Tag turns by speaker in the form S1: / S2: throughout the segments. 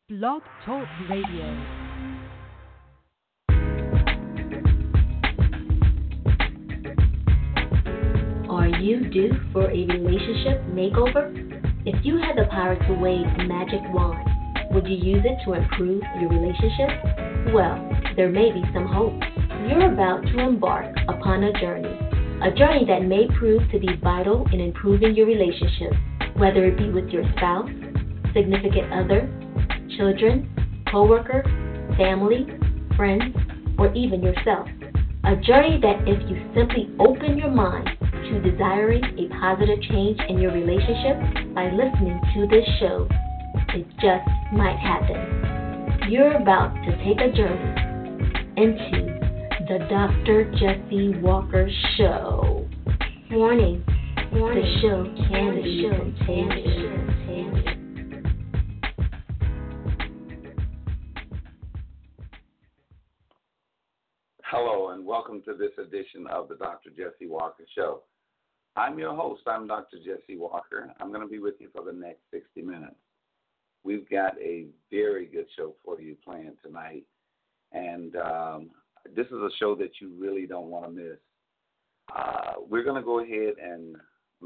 S1: Blog Talk Radio.
S2: Are you due for a relationship makeover? If you had the power to wave a magic wand, would you use it to improve your relationship? Well, there may be some hope. You're about to embark upon a journey that may prove to be vital in improving your relationship, whether it be with your spouse, significant other, children, coworker, family, friends, or even yourself. A journey that if you simply open your mind to desiring a positive change in your relationship by listening to this show, it just might happen. You're about to take a journey into the Dr. Jesse Walker Show. Warning, the show can be contagious.
S3: Hello and welcome to this edition of the Dr. Jesse Walker Show. I'm your host. I'm Dr. Jesse Walker. I'm going to be with you for the next 60 minutes. We've got a very good show for you planned tonight, and this is a show that you really don't want to miss. We're going to go ahead and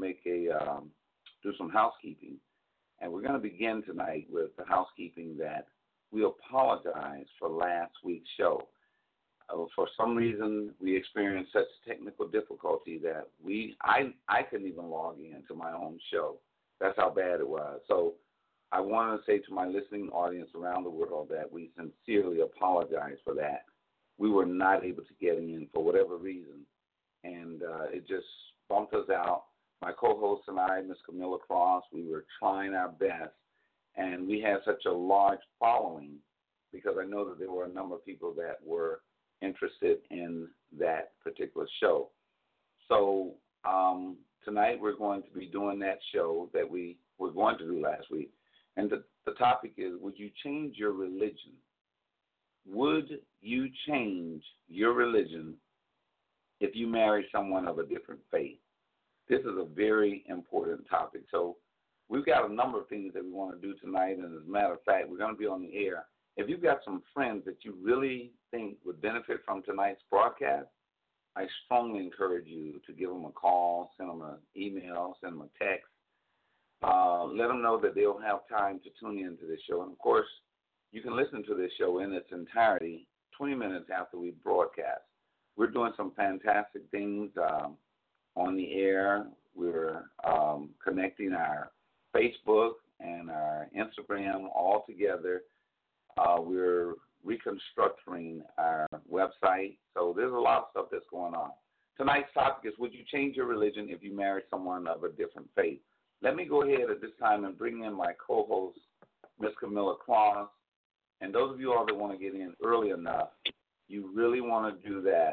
S3: do some housekeeping, and we're going to begin tonight with the housekeeping that we apologize for last week's show. For some reason, we experienced such technical difficulty that I couldn't even log in to my own show. That's how bad it was. So I want to say to my listening audience around the world that we sincerely apologize for that. We were not able to get in for whatever reason, and it just bumped us out. My co-host and I, Ms. Camilla Cross, we were trying our best, and we had such a large following because I know that there were a number of people that were interested in that particular show. So tonight we're going to be doing that show that we were going to do last week. And the topic is, would you change your religion? Would you change your religion if you marry someone of a different faith? This is a very important topic. So we've got a number of things that we want to do tonight. And as a matter of fact, we're going to be on the air. If you've got some friends that you really think would benefit from tonight's broadcast, I strongly encourage you to give them a call, send them an email, send them a text. Let them know that they'll have time to tune into this show. And, of course, you can listen to this show in its entirety 20 minutes after we broadcast. We're doing some fantastic things on the air. We're connecting our Facebook and our Instagram all together. We're reconstructing our website. So there's a lot of stuff that's going on. Tonight's topic is, would you change your religion if you marry someone of a different faith? Let me go ahead at this time and bring in my co-host, Ms. Camilla Cross. And those of you all that want to get in early enough, you really want to do that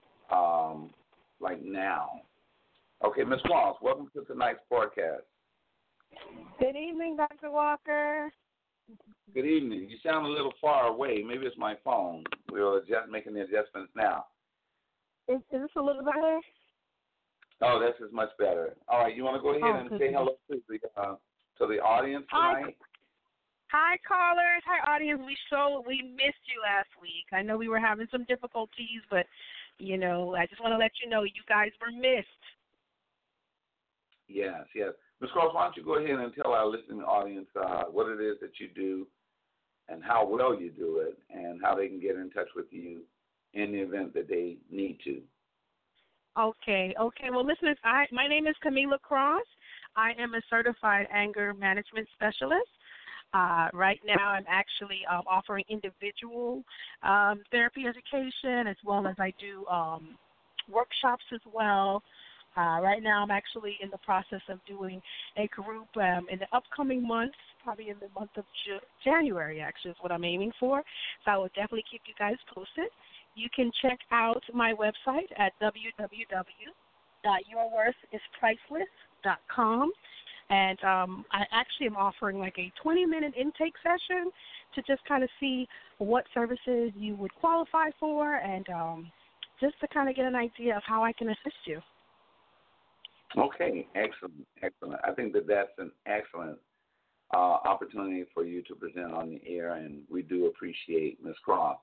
S3: like now. Okay, Ms. Cross, welcome to tonight's broadcast.
S4: Good evening, Dr. Walker.
S3: Good evening. You sound a little far away. Maybe it's my phone. We're just making the adjustments now.
S4: Is this a little better?
S3: Oh, this is much better. All right, you want to go ahead and say hello to the audience tonight?
S4: Hi, callers. Hi, audience. We missed you last week. I know we were having some difficulties, but, I just want to let you know you guys were missed.
S3: Yes. Ms. Cross, why don't you go ahead and tell our listening audience what it is that you do and how well you do it and how they can get in touch with you in the event that they need to.
S4: Okay. Well, listeners, my name is Camilla Cross. I am a certified anger management specialist. Right now I'm actually offering individual therapy education as well as I do workshops as well. Right now I'm actually in the process of doing a group in the upcoming months, probably in the month of January actually is what I'm aiming for. So I will definitely keep you guys posted. You can check out my website at www.yourworthispriceless.com. And I actually am offering like a 20-minute intake session to just kind of see what services you would qualify for and just to kind of get an idea of how I can assist you.
S3: Okay, excellent. I think that's an excellent opportunity for you to present on the air, and we do appreciate Ms. Cross.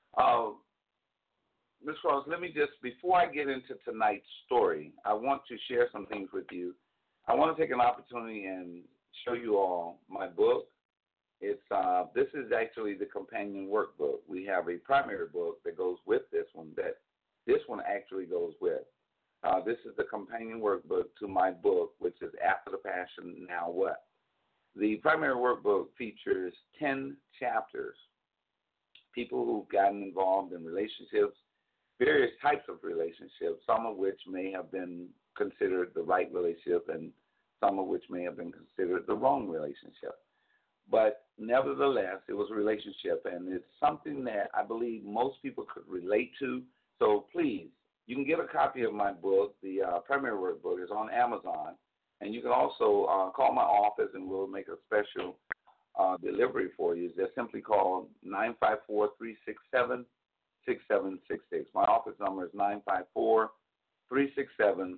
S3: Ms. Cross, let me just, before I get into tonight's story, I want to share some things with you. I want to take an opportunity and show you all my book. It's this is actually the companion workbook. We have a primary book that goes with this one that this one actually goes with. This is the companion workbook to my book, which is After the Passion, Now What? The primary workbook features 10 chapters. People who've gotten involved in relationships, various types of relationships, some of which may have been considered the right relationship and some of which may have been considered the wrong relationship. But nevertheless, it was a relationship, and it's something that I believe most people could relate to. So please, you can get a copy of my book. The primary workbook is on Amazon, and you can also call my office, and we'll make a special delivery for you. They're simply called 954-367-6766. My office number is 954-367-6766.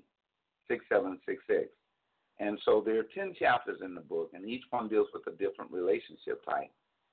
S3: And so there are 10 chapters in the book, and each one deals with a different relationship type.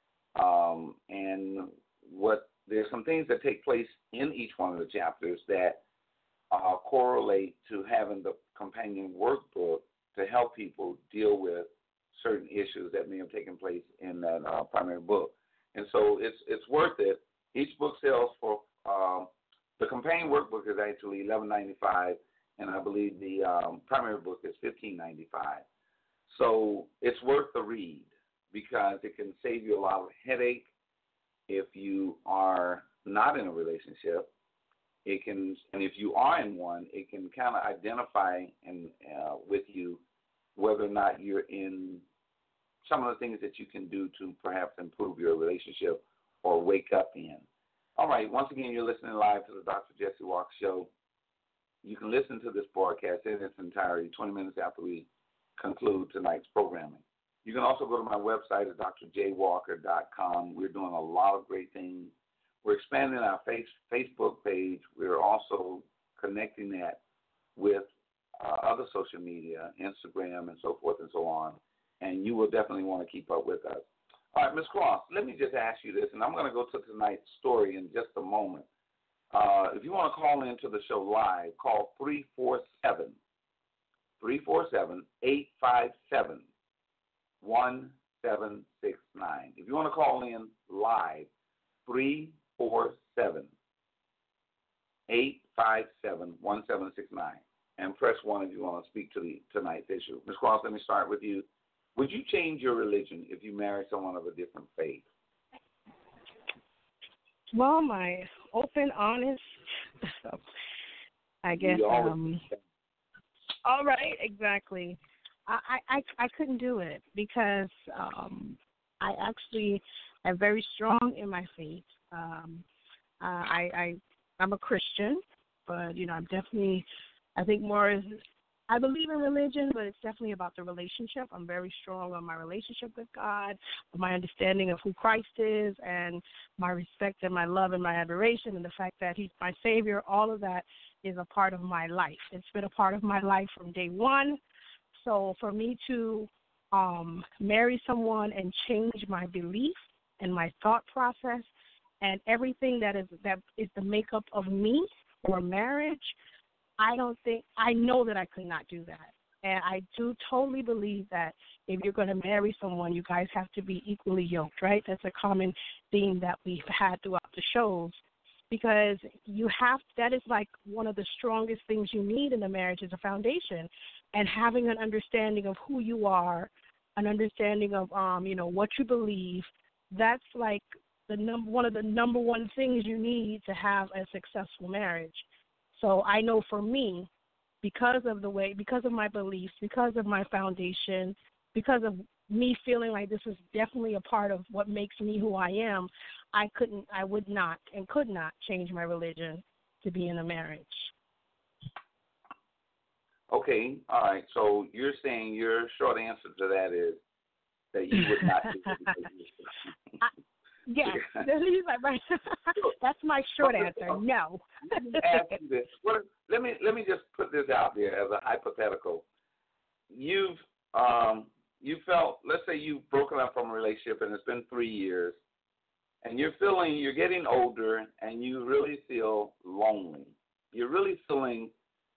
S3: And there's some things that take place in each one of the chapters that correlate to having the companion workbook to help people deal with certain issues that may have taken place in that primary book. And so it's worth it. Each book sells for the companion workbook is actually $11.95. And I believe the primary book is $15.95. So it's worth the read because it can save you a lot of headache if you are not in a relationship. It can, and if you are in one, it can kind of identify and with you whether or not you're in some of the things that you can do to perhaps improve your relationship or wake up in. All right, once again, you're listening live to the Dr. Jesse Walker Show. You can listen to this broadcast in its entirety 20 minutes after we conclude tonight's programming. You can also go to my website at drjwalker.com. We're doing a lot of great things. We're expanding our Facebook page. We're also connecting that with other social media, Instagram, and so forth and so on. And you will definitely want to keep up with us. All right, Ms. Cross, let me just ask you this, and I'm going to go to tonight's story in just a moment. If you want to call into the show live, call 347-857-1769. If you want to call in live, 347-857-1769. And press 1 if you want to speak to tonight's issue. Ms. Cross, let me start with you. Would you change your religion if you married someone of a different faith?
S4: Well, my open, honest, I guess. All right, exactly. I couldn't do it because I actually am very strong in my faith. I'm a Christian, but I'm definitely. I think more is. I believe in religion, but it's definitely about the relationship. I'm very strong on my relationship with God, my understanding of who Christ is, and my respect and my love and my adoration, and the fact that He's my Savior. All of that is a part of my life. It's been a part of my life from day one. So for me to marry someone and change my belief and my thought process and everything that is the makeup of me or marriage, I know that I could not do that. And I do totally believe that if you're going to marry someone, you guys have to be equally yoked, right? That's a common theme that we've had throughout the shows, because that is like one of the strongest things you need in a marriage is a foundation, and having an understanding of who you are, an understanding of, what you believe. That's like one of the number one things you need to have a successful marriage. So I know for me, because of my beliefs, because of my foundation, because of me feeling like this is definitely a part of what makes me who I am, I would not and could not change my religion to be in a marriage.
S3: Okay, all right. So you're saying your short answer to that is that you would not do it.
S4: Yeah, that's my short answer. No.
S3: Let me ask you this. Let me just put this out there as a hypothetical. You've you felt, let's say you've broken up from a relationship and it's been 3 years, and you're getting older, and you really feel lonely. You're really feeling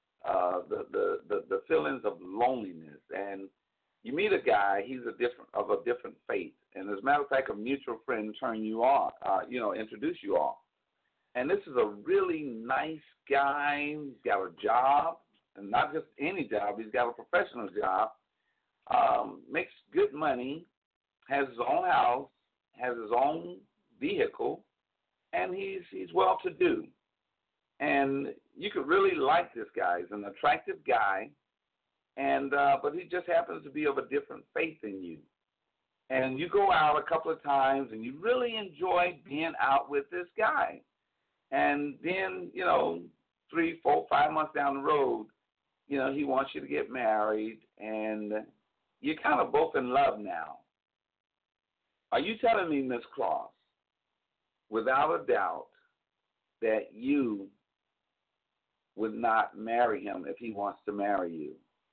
S3: the feelings of loneliness, and you meet a guy. He's of a different faith, and as a matter of fact, a mutual friend introduce you all. And this is a really nice guy. He's got a job, and not just any job. He's got a professional job. Makes good money, has his own house, has his own vehicle, and he's well-to-do. And you could really like this guy. He's an attractive guy, and but he just happens to be of a different faith than you. And you go out a couple of times, and you really enjoy being out with this guy. And then, 3, 4, 5 months down the road, he wants you to get married, and you're kind of both in love now. Are you telling me, Miss Cross, without a doubt, that you would not marry him if he wants to marry you?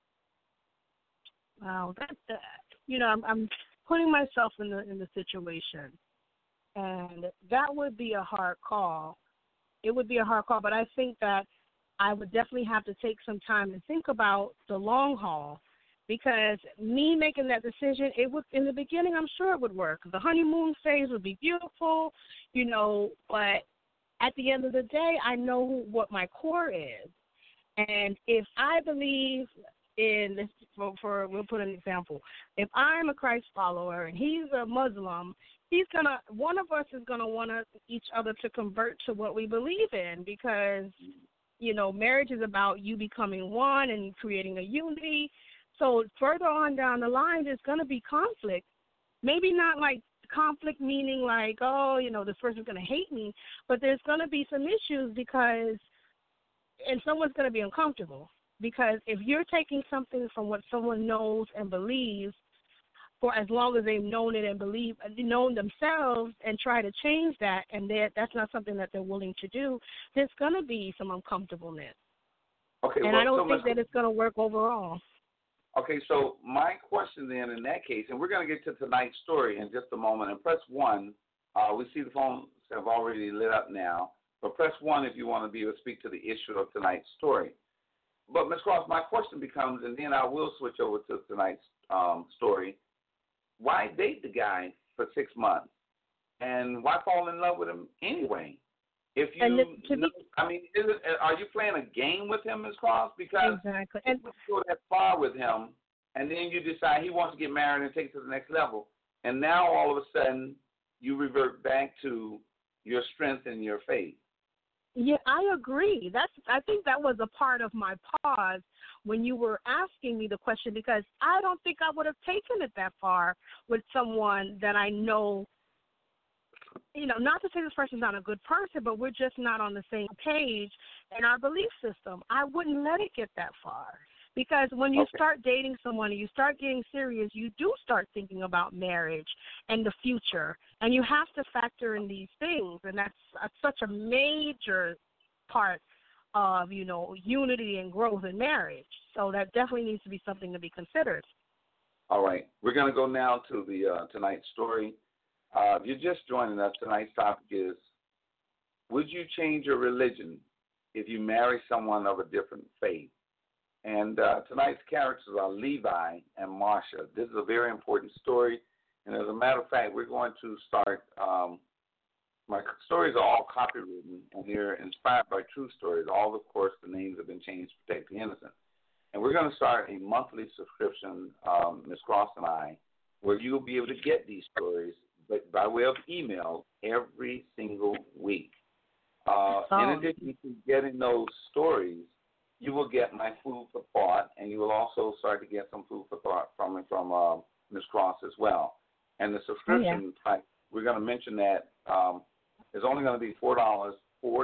S4: Wow, I'm putting myself in the situation, and that would be a hard call. It would be a hard call, but I think that I would definitely have to take some time and think about the long haul, because me making that decision, it would, in the beginning, I'm sure it would work. The honeymoon phase would be beautiful, but at the end of the day, I know what my core is. And if I believe in, we'll put an example, if I'm a Christ follower and he's a Muslim, one of us is gonna want each other to convert to what we believe in, because marriage is about you becoming one and creating a unity. So further on down the line, there's gonna be conflict. Maybe not like conflict meaning like, this person's gonna hate me, but there's gonna be some issues and someone's gonna be uncomfortable, because if you're taking something from what someone knows and believes for as long as they've known it and known themselves, and try to change that, and that's not something that they're willing to do, there's going to be some uncomfortableness.
S3: Okay,
S4: and I don't think that it's going to work overall.
S3: Okay, so my question then in that case, and we're going to get to tonight's story in just a moment, and press 1. We see the phones have already lit up now, but press 1 if you want to be able to speak to the issue of tonight's story. But, Ms. Cross, my question becomes, and then I will switch over to tonight's story, why date the guy for 6 months? And why fall in love with him anyway? If you, are you playing a game with him, Ms. Cross? Because
S4: exactly.
S3: If you go that far with him, and then you decide he wants to get married and take it to the next level, and now all of a sudden you revert back to your strength and your faith.
S4: Yeah, I agree. I think that was a part of my pause when you were asking me the question, because I don't think I would have taken it that far with someone that I know, not to say this person's not a good person, but we're just not on the same page in our belief system. I wouldn't let it get that far, because when you start dating someone and you start getting serious, you do start thinking about marriage and the future, and you have to factor in these things, and that's such a major part of, unity and growth in marriage. So that definitely needs to be something to be considered.
S3: All right. We're going to go now to the tonight's story. If you're just joining us, tonight's topic is, would you change your religion if you marry someone of a different faith? And tonight's characters are Levi and Marsha. This is a very important story. And as a matter of fact, we're going to start, my stories are all copywritten, and they're inspired by true stories. All, of course, the names have been changed to protect the innocent. And we're going to start a monthly subscription, Ms. Cross and I, where you'll be able to get these stories but by way of email every single week. In addition to getting those stories, you will get my food for thought, and you will also start to get some food for thought from Ms. Cross as well. And the subscription price, we're going to mention that is only going to be $4.95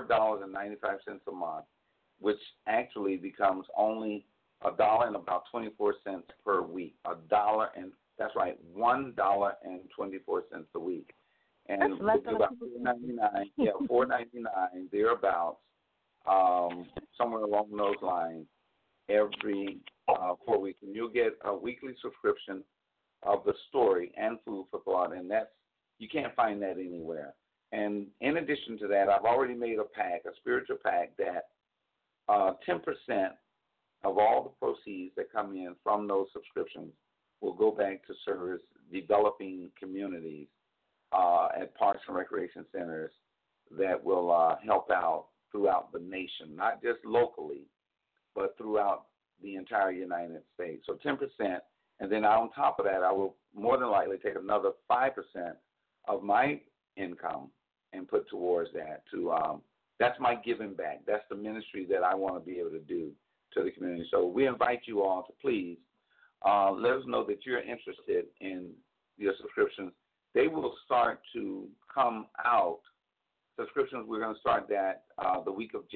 S3: a month, which actually becomes only $1 and about 24 cents per week. That's right, $1.24 a week. And
S4: that's less
S3: we'll do about $4.99, $4.99 thereabouts, somewhere along those lines, every 4 weeks. And you'll get a weekly subscription of the story and food for thought, and you can't find that anywhere. And in addition to that, I've already made a spiritual pack, that 10% of all the proceeds that come in from those subscriptions will go back to service developing communities at parks and recreation centers that will help out throughout the nation, not just locally, but throughout the entire United States. So 10%, and then on top of that, I will more than likely take another 5% of my income and put towards that. That's my giving back. That's the ministry that I want to be able to do to the community. So we invite you all to please let us know that you're interested in your subscriptions. They will start to come out. Subscriptions, we're going to start that the week of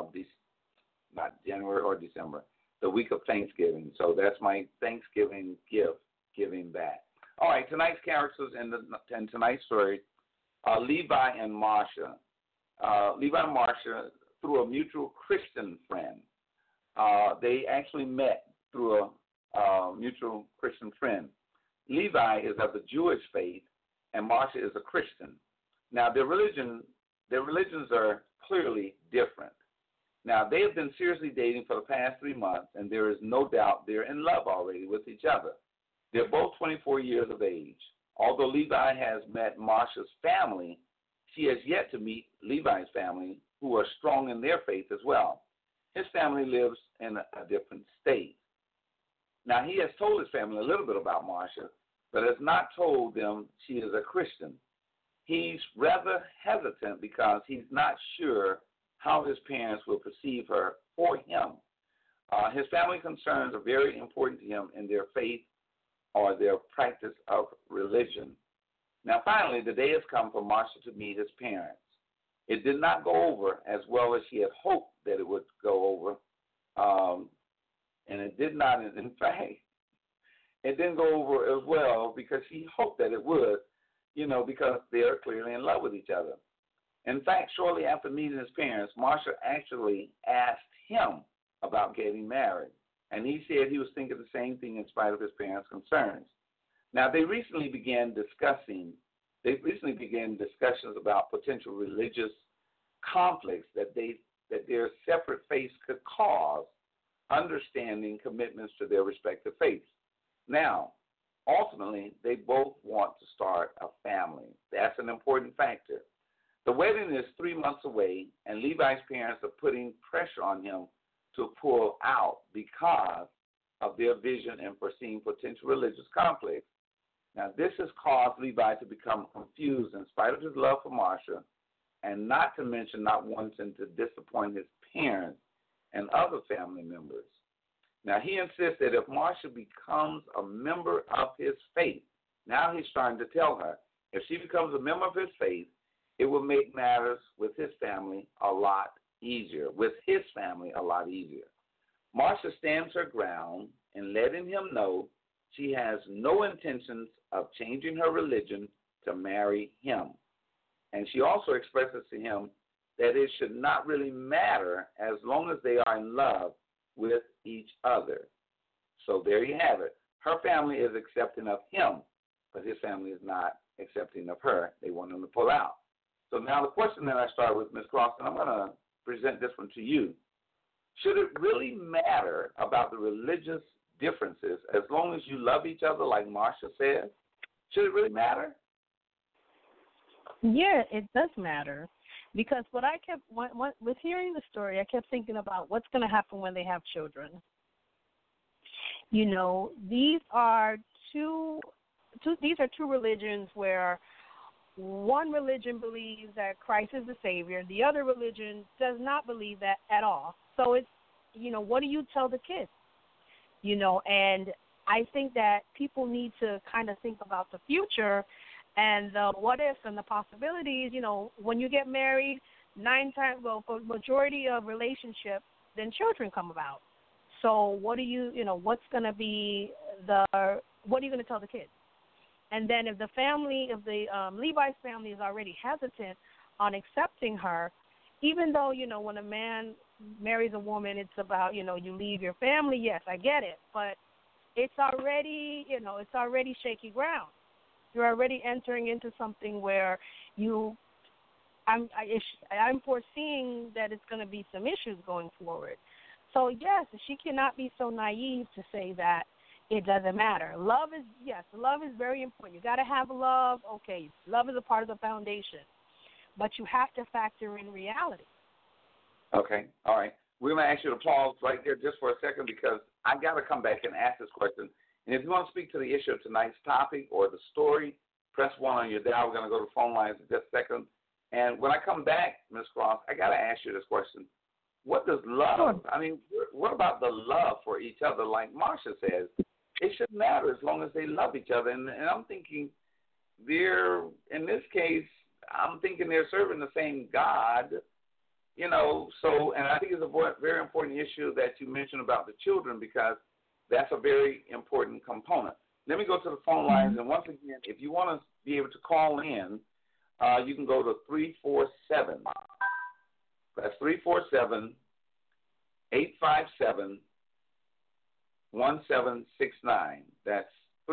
S3: not January or December, the week of Thanksgiving. So that's my Thanksgiving gift, giving back. All right, tonight's characters and tonight's story, Levi and Marsha. Levi and Marsha, through a mutual Christian friend. They actually met through a mutual Christian friend. Levi is of the Jewish faith, and Marsha is a Christian. Now, their religions are clearly different. Now, they have been seriously dating for the past 3 months, and there is no doubt they're in love already with each other. They're both 24 years of age. Although Levi has met Marsha's family, she has yet to meet Levi's family, who are strong in their faith as well. His family lives in a different state. Now, he has told his family a little bit about Marsha, but has not told them she is a Christian. He's rather hesitant because he's not sure how his parents will perceive her or him. His family concerns are very important to him in their faith or their practice of religion. Now, finally, the day has come for Marsha to meet his parents. It did not go over as well as she had hoped that it would go over, and it did not. In fact, it didn't go over as well because she hoped that it would, because they are clearly in love with each other. In fact, shortly after meeting his parents, Marsha actually asked him about getting married, and he said he was thinking the same thing in spite of his parents' concerns. Now, they recently began discussions about potential religious conflicts that their separate faiths could cause, understanding commitments to their respective faiths. Now, ultimately, they both want to start a family. That's an important factor. The wedding is 3 months away, and Levi's parents are putting pressure on him to pull out because of their vision and foreseeing potential religious conflicts. Now, this has caused Levi to become confused in spite of his love for Marsha, and not to mention not wanting to disappoint his parents and other family members. Now, he insists that if Marsha becomes a member of his faith, now he's starting to tell her, if she becomes a member of his faith, it will make matters with his family a lot easier. Marsha stands her ground in letting him know she has no intentions of changing her religion to marry him. And she also expresses to him that it should not really matter as long as they are in love with each other. So there you have it. Her family is accepting of him, but his family is not accepting of her. They want him to pull out. So now the question that I start with, Ms. Cross, and I'm going to present this one to you. Should it really matter about the religious differences as long as you love each other, like Marsha says? Should it really matter?
S4: Yeah, it does matter. Because what I kept, with hearing the story, I kept thinking about what's going to happen when they have children. These are two religions where one religion believes that Christ is the Savior. The other religion does not believe that at all. So it's, what do you tell the kids? And I think that people need to kind of think about the future and the what ifs and the possibilities. When you get married, for majority of relationships, then children come about. So what what's going to be what are you going to tell the kids? And then if the Levi's family is already hesitant on accepting her, even though, when a man marries a woman, it's about, you leave your family. Yes, I get it. But it's already, it's already shaky ground. You're already entering into something where I'm foreseeing that it's going to be some issues going forward. So yes, she cannot be so naive to say that it doesn't matter. Love is very important. You got to have love. Okay, love is a part of the foundation, but you have to factor in reality.
S3: Okay, all right. We're going to ask you to pause right there just for a second because I got to come back and ask this question. And if you want to speak to the issue of tonight's topic or the story, press 1 on your dial. We're going to go to the phone lines in just a second. And when I come back, Ms. Cross, I got to ask you this question. What does love, what about the love for each other? Like Marsha says, it shouldn't matter as long as they love each other. And I'm thinking in this case, I'm thinking they're serving the same God, so, and I think it's a very important issue that you mentioned about the children because that's a very important component. Let me go to the phone lines, and once again, if you want to be able to call in, you can go to 347. That's 347-857-1769. That's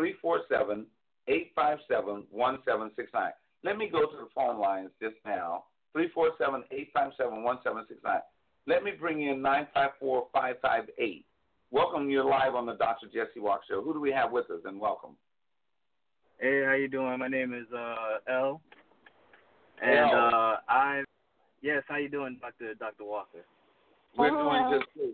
S3: 347-857-1769. Let me go to the phone lines just now. 347-857-1769. Let me bring in 954-558. Welcome, you're live on the Dr. Jesse Walker Show. Who do we have with us, and welcome?
S5: Hey, how you doing? My name is L. And
S3: L.
S5: Yes, how you doing, Dr. Walker?
S3: We're doing just good.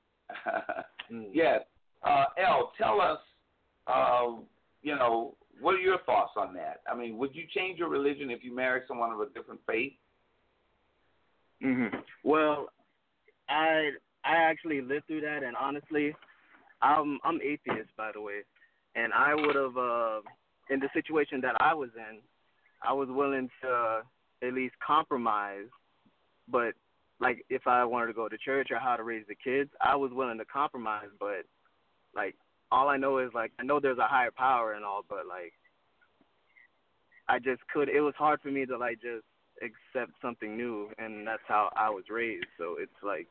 S3: Yes. L, tell us, what are your thoughts on that? I mean, would you change your religion if you married someone of a different faith?
S5: Mm-hmm. Well, I actually lived through that, and honestly, I'm atheist, by the way, and I would have, in the situation that I was in, I was willing to at least compromise, but like if I wanted to go to church or how to raise the kids, I was willing to compromise, but like all I know is like I know there's a higher power and all, but like I just it was hard for me to like just accept something new, and that's how I was raised, so it's like,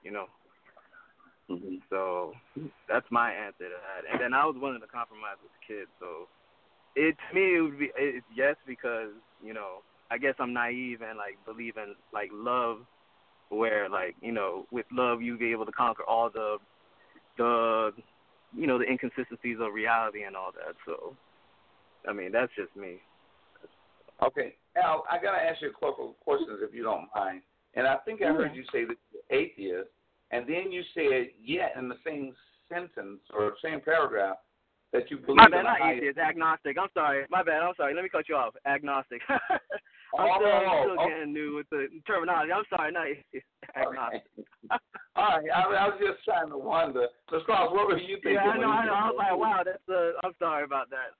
S5: so that's my answer to that. And then I was willing to compromise with the kids, so to me it would be it's yes, because I guess I'm naive and like believe in like love, where like with love you be able to conquer all the the inconsistencies of reality and all that. So I mean that's just me.
S3: Okay, Al, I got to ask you a couple of questions if you don't mind. And I think I heard you say that you're atheist, and then you said, in the same sentence or same paragraph that you believe in
S5: not atheist, agnostic. I'm sorry. My bad. I'm sorry. Let me cut you off. Agnostic. I'm still getting new with the terminology. I'm sorry. Not atheist. Agnostic.
S3: All right. I was just trying to wonder. So, Cross, what were you thinking?
S5: Yeah, I know. I was like, wow, I'm sorry about that.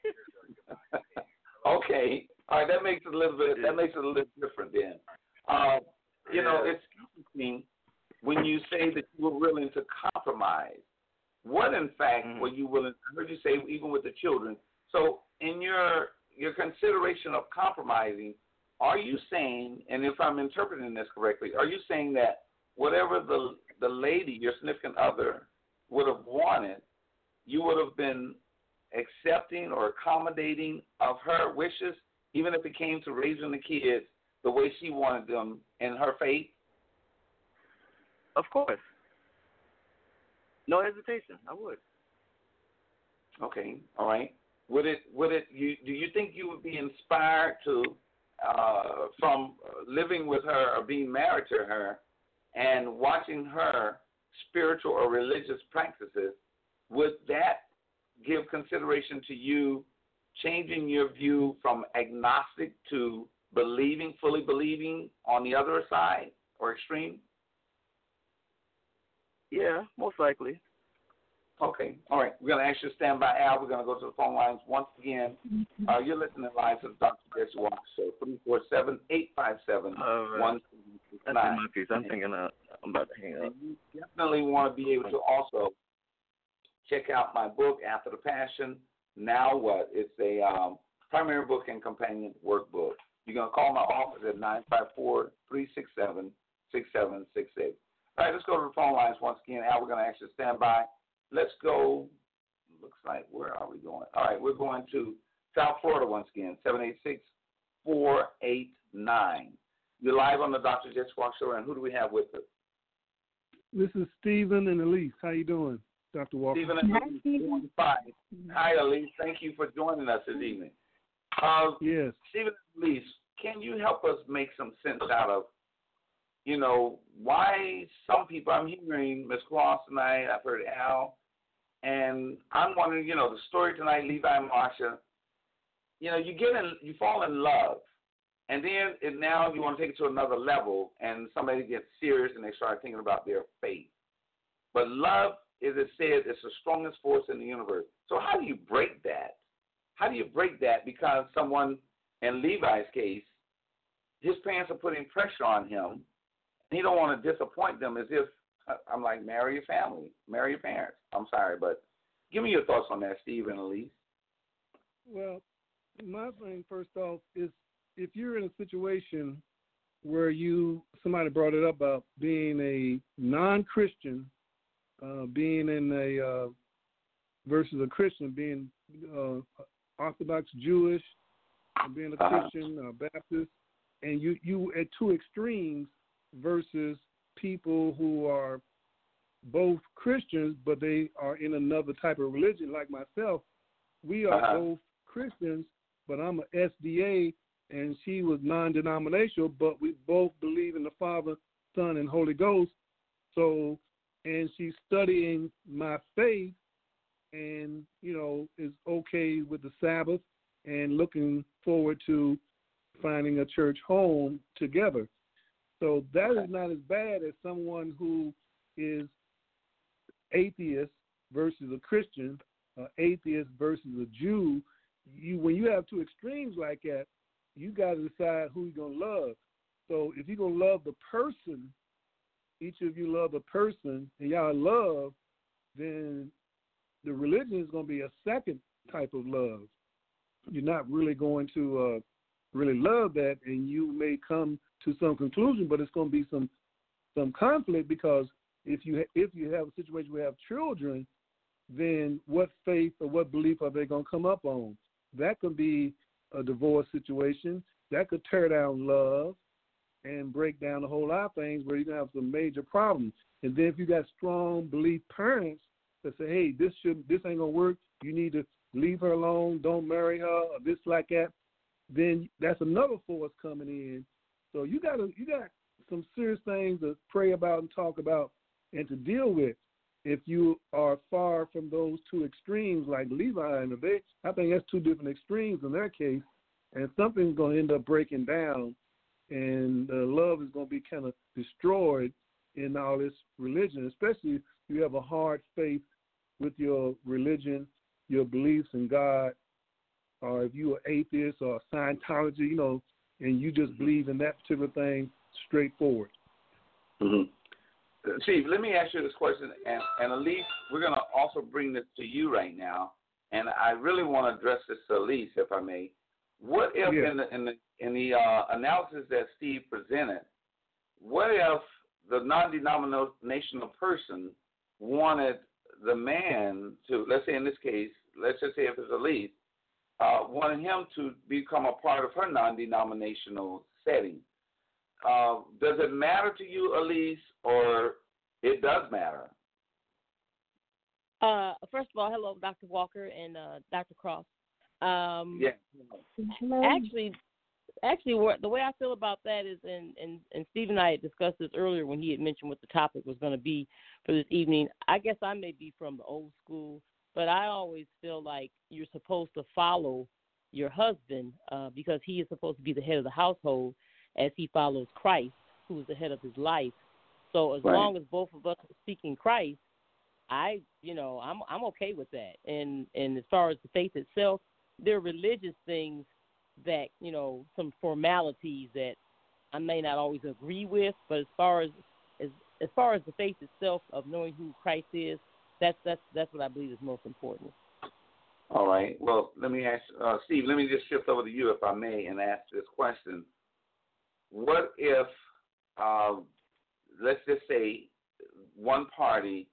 S3: Okay. All right, that makes it a little different then. It's interesting when you say that you were willing to compromise. What, in fact, were you willing? I heard you say even with the children. So, in your consideration of compromising, are you saying, and if I'm interpreting this correctly, are you saying that whatever the lady, your significant other, would have wanted, you would have been accepting or accommodating of her wishes, even if it came to raising the kids the way she wanted them in her faith?
S5: Of course. No hesitation. I would.
S3: Okay. All right. Do you think you would be inspired to from living with her or being married to her and watching her spiritual or religious practices? Would that give consideration to you changing your view from agnostic to fully believing on the other side or extreme?
S5: Yeah, most likely.
S3: Okay. All right. We're going to ask you to stand by, Al. We're going to go to the phone lines once again. You're listening live to the Dr. Jesse Walker Show, 347-857-1769.
S5: That's my piece. I'm thinking I'm about to hang up.
S3: You definitely want to be able to also check out my book, After the Passion, Now What? It's a primary book and companion workbook. You're going to call my office at 954-367-6768. All right, let's go to the phone lines once again. Al, we're going to ask you to stand by. Let's go looks like, where are we going? All right, we're going to South Florida once again, 786-489. You're live on the Dr. Jesse Walker Show, and who do we have with us?
S6: This is Stephen and Elise. How you doing, Dr. Walker?
S3: Stephen and Elise, doing fine. Hi, Elise. Thank you for joining us this evening.
S6: Yes.
S3: Stephen and Elise, can you help us make some sense out of, why some people, I'm hearing Ms. Cross tonight, I've heard Al, and I'm wondering, the story tonight, Levi and Marsha, you fall in love, and then now you want to take it to another level, and somebody gets serious and they start thinking about their faith. But love, as it said, is the strongest force in the universe. So how do you break that? How do you break that? Because someone, in Levi's case, his parents are putting pressure on him. He don't want to disappoint them, as if, I'm like, marry your family, marry your parents. I'm sorry, but give me your thoughts on that, Steve and Elise.
S6: Well, my thing, first off, is if you're in a situation where somebody brought it up about being a non-Christian, being in a versus a Christian, being Orthodox Jewish, being a Christian, Baptist, and you at two extremes versus people who are both Christians, but they are in another type of religion, like myself. We are both Christians, but I'm an SDA, and she was non-denominational, but we both believe in the Father, Son, and Holy Ghost. So, and she's studying my faith and, is okay with the Sabbath and looking forward to finding a church home together. So that is not as bad as someone who is atheist versus a Christian, atheist versus a Jew. When you have two extremes like that, you got to decide who you're going to love. So if you're going to love the person, each of you love the person, and y'all love, then the religion is going to be a second type of love. You're not really going to really love that, and you may come to some conclusion, but it's going to be some conflict, because if you have a situation where you have children, then what faith or what belief are they going to come up on? That could be a divorce situation. That could tear down love and break down a whole lot of things where you're going to have some major problems. And then if you got strong belief parents that say, hey, this ain't going to work, you need to leave her alone, don't marry her, or this like that, then that's another force coming in. So you got some serious things to pray about and talk about and to deal with. If you are far from those two extremes, like Levi and Abed, I think that's two different extremes in their case, and something's going to end up breaking down, and love is going to be kind of destroyed in all this religion, especially if you have a hard faith with your religion, your beliefs in God, or if you're atheist or Scientology, and you just believe in that particular thing straightforward.
S3: Mm-hmm. Chief, let me ask you this question, and Elise, we're going to also bring this to you right now, and I really want to address this to Elise, if I may. What if in the analysis that Steve presented, what if the non-denominational person wanted the man to, let's say in this case, let's just say if it's Elise, wanted him to become a part of her non-denominational setting? Does it matter to you, Elise, or it does matter?
S7: First of all, hello, Dr. Walker and Dr. Cross.
S3: Yeah.
S7: Hello. Actually, the way I feel about that is, and Steve and I had discussed this earlier when he had mentioned what the topic was going to be for this evening. I guess I may be from the old school, but I always feel like you're supposed to follow your husband because he is supposed to be the head of the household, as he follows Christ, who is the head of his life. So as long as both of us are speaking Christ, I'm okay with that. And as far as the faith itself, there are religious things that, some formalities that I may not always agree with, but as far as the faith itself of knowing who Christ is, that's what I believe is most important.
S3: All right. Well, let me ask Steve. Let me just shift over to you, if I may, and ask this question. What if, let's just say, one party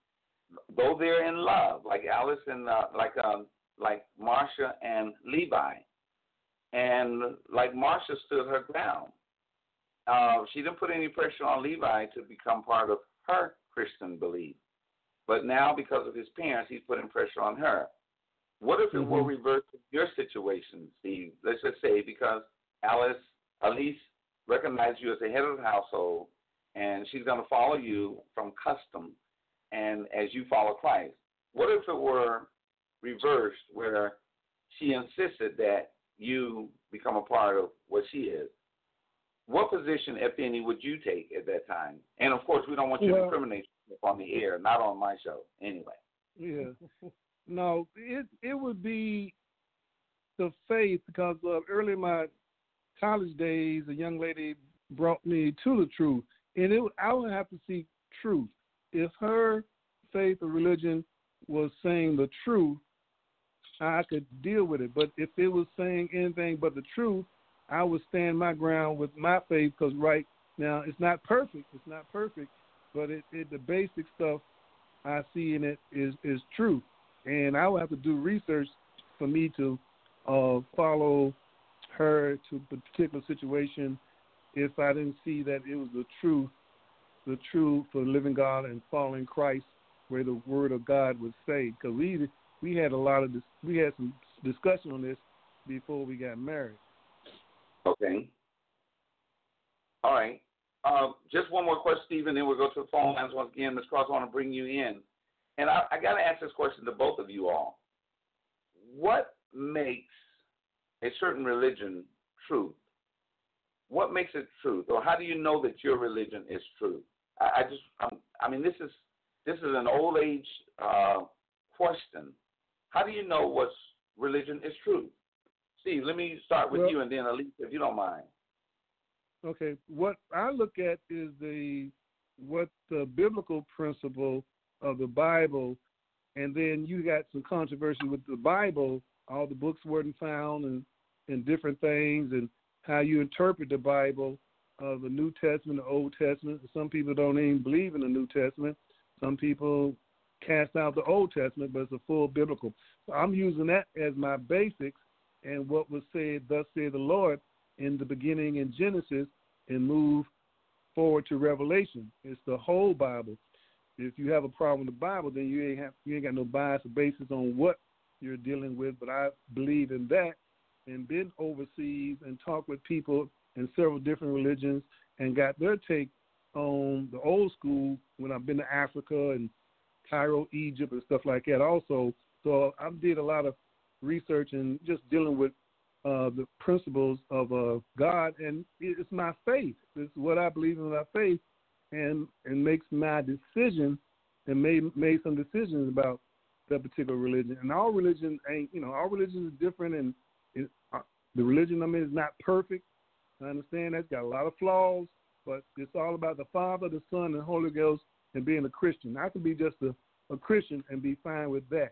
S3: though they're in love, like Alice and like Marsha and Levi, and like Marsha stood her ground. She didn't put any pressure on Levi to become part of her Christian belief. But now, because of his parents, he's putting pressure on her. What if it were reversed in your situation, Steve? Let's just say because Elise recognized you as the head of the household, and she's going to follow you from custom, and as you follow Christ. What if it were reversed, where she insisted that you become a part of what she is? What position, if any, would you take at that time? And, of course, we don't want you to discriminate on the air, not on my show, anyway.
S6: Yeah. No, it would be the faith, because early in my college days, a young lady brought me to the truth. And I would have to seek truth. If her faith or religion was saying the truth, I could deal with it. But if it was saying anything but the truth, I would stand my ground with my faith, because right now it's not perfect. It's not perfect, but the basic stuff I see in it is truth. And I would have to do research for me to follow her to a particular situation if I didn't see that it was the truth for the living God and following Christ, where the Word of God would say. Because we had we had some discussion on this before we got married.
S3: Okay. All right. Just one more question, Stephen, then we'll go to the phone lines once again. Ms. Cross, I want to bring you in. And I got to ask this question to both of you all. What makes a certain religion truth? What makes it truth? Or how do you know that your religion is true? This is an old age question. How do you know what religion is true? Steve, let me start with you, and then Elise, if you don't mind.
S6: Okay. What I look at is what the biblical principle of the Bible, and then you got some controversy with the Bible. All the books weren't found, and different things, and how you interpret the Bible, the New Testament, the Old Testament. Some people don't even believe in the New Testament. Some people cast out the Old Testament, but it's a full biblical. So I'm using that as my basics, and what was said, thus said the Lord, in the beginning in Genesis, and move forward to Revelation. It's the whole Bible. If you have a problem with the Bible, then you ain't got no bias or basis on what you're dealing with. But I believe in that, and been overseas and talked with people in several different religions and got their take on the old school when I've been to Africa and Cairo, Egypt, and stuff like that also. So I did a lot of research and just dealing with the principles of God, and it's my faith. It's what I believe in, my faith, and makes my decision, and made some decisions about that particular religion. And all religion all religion is different, and the religion I'm in is not perfect. I understand that's got a lot of flaws, but it's all about the Father, the Son, and the Holy Ghost, and being a Christian. I can be just a Christian and be fine with that.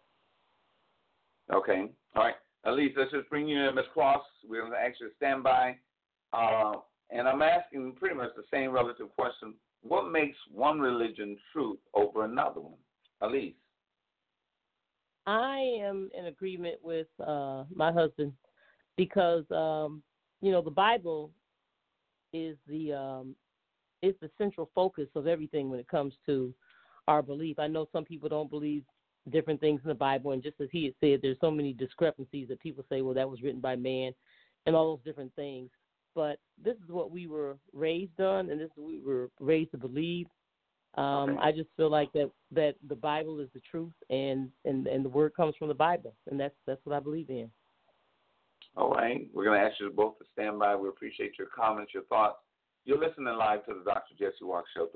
S3: Okay. All right. Elise, let's just bring you in, Ms. Cross. We're going to actually stand by. And I'm asking pretty much the same relative question. What makes one religion truth over another one? Elise.
S7: I am in agreement with my husband because, the Bible is the central focus of everything when it comes to our belief. I know some people don't believe different things in the Bible, and just as he had said, there's so many discrepancies that people say, well, that was written by man and all those different things. But this is what we were raised on, and this is what we were raised to believe. Okay. I just feel like that the Bible is the truth, and the word comes from the Bible, and that's what I believe in.
S3: All right. We're going to ask you both to stand by. We appreciate your comments, your thoughts. You're listening live to the Dr. Jesse Walker Show,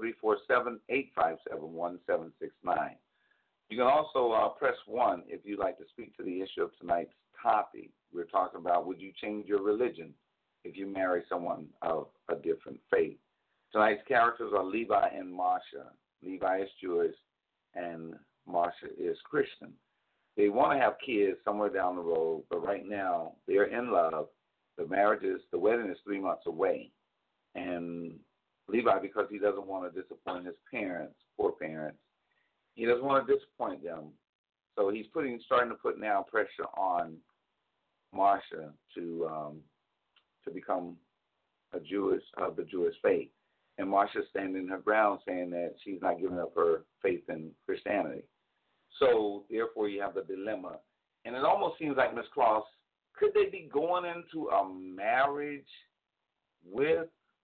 S3: 347-857-1769. You can also press 1 if you'd like to speak to the issue of tonight's topic. We're talking about, would you change your religion if you marry someone of a different faith? Tonight's characters are Levi and Marsha. Levi is Jewish and Marsha is Christian. They want to have kids somewhere down the road, but right now they're in love. The wedding is 3 months away. And Levi, because he doesn't want to disappoint his parents, poor parents, he doesn't want to disappoint them. So he's starting to put now pressure on Marsha to become a Jewish of the Jewish faith. And Marsha's standing her ground, saying that she's not giving up her faith in Christianity. So therefore, you have the dilemma, and it almost seems like, Ms. Cross, could they be going into a marriage with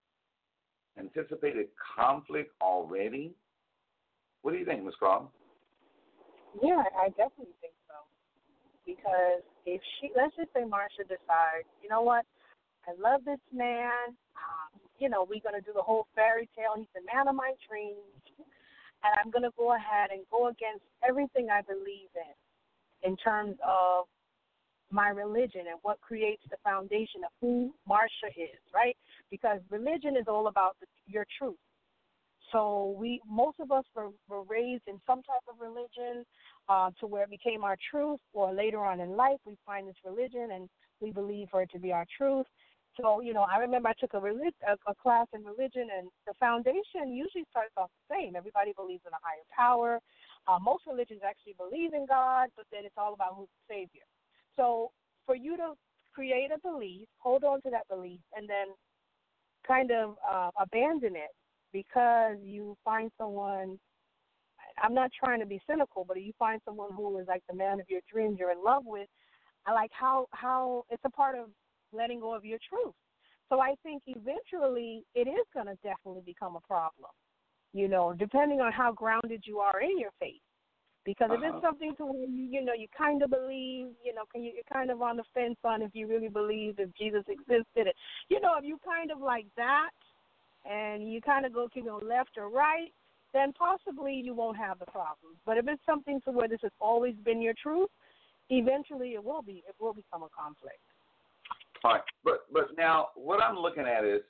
S3: anticipated conflict already? What do you think, Ms. Cross?
S4: Yeah, I definitely think so. Because if let's just say Marsha decides, you know what, I love this man. We're going to do the whole fairy tale. He's the man of my dreams. And I'm going to go ahead and go against everything I believe in terms of my religion and what creates the foundation of who Marsha is, right? Because religion is all about your truth. So most of us were raised in some type of religion to where it became our truth, or later on in life we find this religion and we believe for it to be our truth. So, I remember I took a class in religion, and the foundation usually starts off the same. Everybody believes in a higher power. Most religions actually believe in God, but then it's all about who's the Savior. So for you to create a belief, hold on to that belief, and then kind of abandon it because you find someone, I'm not trying to be cynical, but you find someone who is like the man of your dreams you're in love with, I like how it's a part of letting go of your truth. So I think eventually it is going to definitely become a problem, depending on how grounded you are in your faith. Because if it's something to where you kind of believe, you're kind of on the fence on if you really believe if Jesus existed. If you kind of like that and you kind of go left or right, then possibly you won't have the problem. But if it's something to where this has always been your truth, eventually it will become a conflict.
S3: All right, but now what I'm looking at is,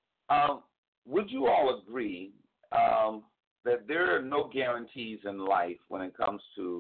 S3: would you all agree that there are no guarantees in life when it comes to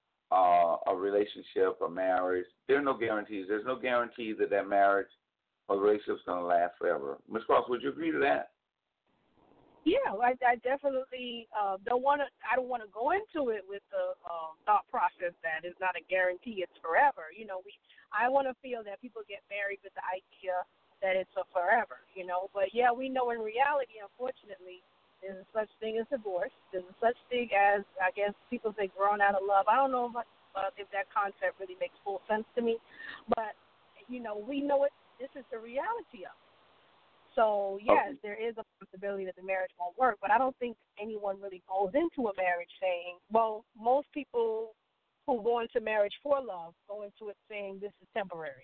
S3: a relationship or marriage? There are no guarantees. There's no guarantee that marriage or relationship is going to last forever. Ms. Cross, would you agree to that?
S4: Yeah, I definitely don't want to go into it with the thought process that it's not a guarantee, it's forever. I want to feel that people get married with the idea that it's a forever, But, yeah, we know in reality, unfortunately, there's a such thing as divorce. There's a such thing as, I guess people say, grown out of love. I don't know if that concept really makes full sense to me. But, we know this is the reality of it. So, yes, there is a possibility that the marriage won't work, but I don't think anyone really goes into a marriage saying, well, most people who go into marriage for love go into it saying this is temporary.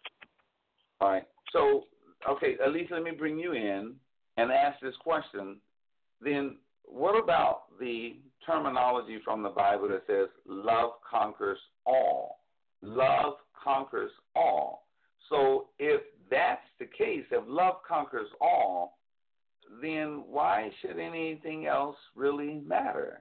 S3: All right. So, okay, Elisa, let me bring you in and ask this question. Then what about the terminology from the Bible that says love conquers all? Love conquers all. So if that's the case, if love conquers all, then why should anything else really matter?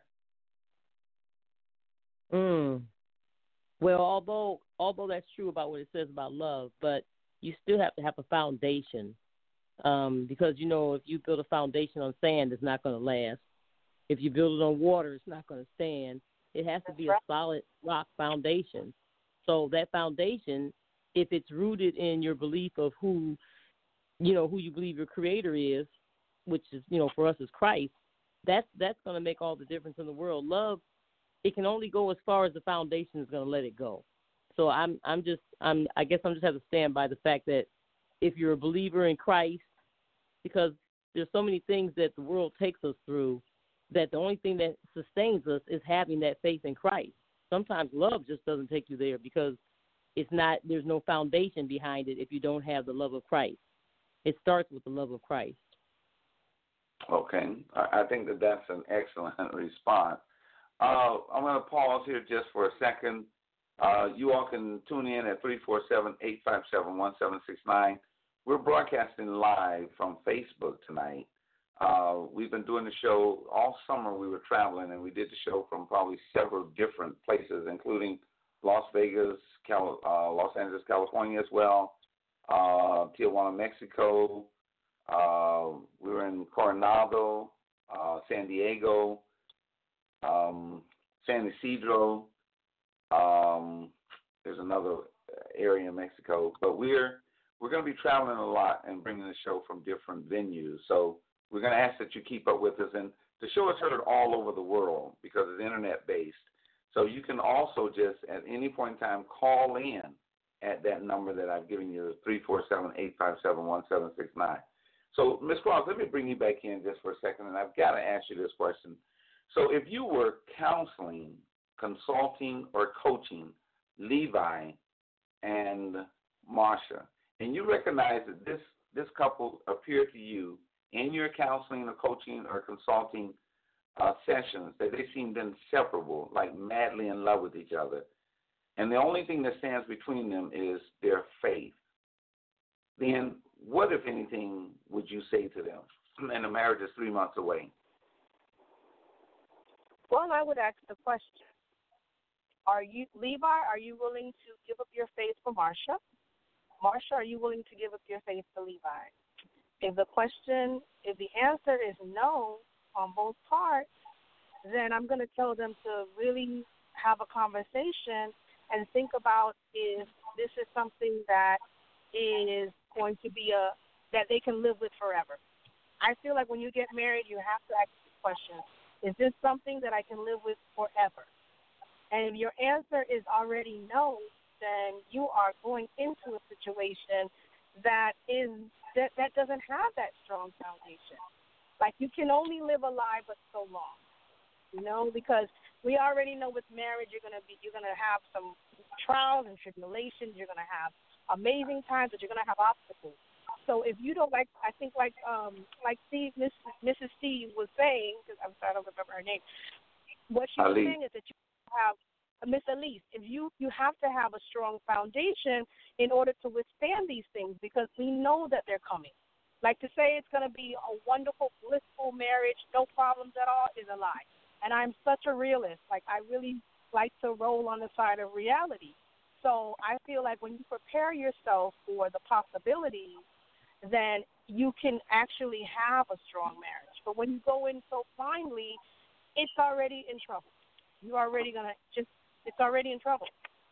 S7: Well, although that's true about what it says about love, but you still have to have a foundation. Because, if you build a foundation on sand, it's not going to last. If you build it on water, it's not going to stand. It has to be a solid rock foundation. So that foundation, if it's rooted in your belief of who you believe your creator is, which is, for us is Christ, that's going to make all the difference in the world. Love, it can only go as far as the foundation is going to let it go. So I guess I'm just have to stand by the fact that if you're a believer in Christ, because there's so many things that the world takes us through, that the only thing that sustains us is having that faith in Christ. Sometimes love just doesn't take you there because there's no foundation behind it if you don't have the love of Christ. It starts with the love of Christ.
S3: Okay. I think that's an excellent response. I'm going to pause here just for a second. You all can tune in at 347-857-1769. We're broadcasting live from Facebook tonight. We've been doing the show all summer. We were traveling, and we did the show from probably several different places, including Las Vegas, Los Angeles, California as well, Tijuana, Mexico. We were in Coronado, San Diego, San Isidro. There's another area in Mexico, but we're going to be traveling a lot and bringing the show from different venues. So we're going to ask that you keep up with us, and the show is heard all over the world because it's internet based. So you can also just at any point in time call in at that number that I've given you, 347-857-1769. So, Ms. Cross, let me bring you back in just for a second, and I've got to ask you this question. So if you were counseling, consulting, or coaching Levi and Marsha, and you recognize that this couple appeared to you in your counseling or coaching or consulting sessions, that they seemed inseparable, like madly in love with each other, and the only thing that stands between them is their faith, then what, if anything, would you say to them? And the marriage is 3 months away.
S4: Well, I would ask the question, Levi, are you willing to give up your faith for Marsha? Marsha, are you willing to give up your faith for Levi? If the answer is no on both parts, then I'm going to tell them to really have a conversation and think about if this is something that is going to be that they can live with forever. I feel like when you get married, you have to ask the question, is this something that I can live with forever? And if your answer is already no, then you are going into a situation that doesn't have that strong foundation. Like, you can only live a lie but so long, because we already know with marriage you're gonna have some trials and tribulations. You're gonna have amazing times, but you're gonna have obstacles. So if you don't like Steve, Mrs. Steve was saying, because I'm sorry I don't remember her name, what she was saying is that you have Miss Elise. If you have to have a strong foundation in order to withstand these things, because we know that they're coming. Like, to say it's going to be a wonderful, blissful marriage, no problems at all, is a lie. And I'm such a realist. Like, I really like to roll on the side of reality. So I feel like when you prepare yourself for the possibilities, then you can actually have a strong marriage. But when you go in so blindly, it's already in trouble. It's already in trouble.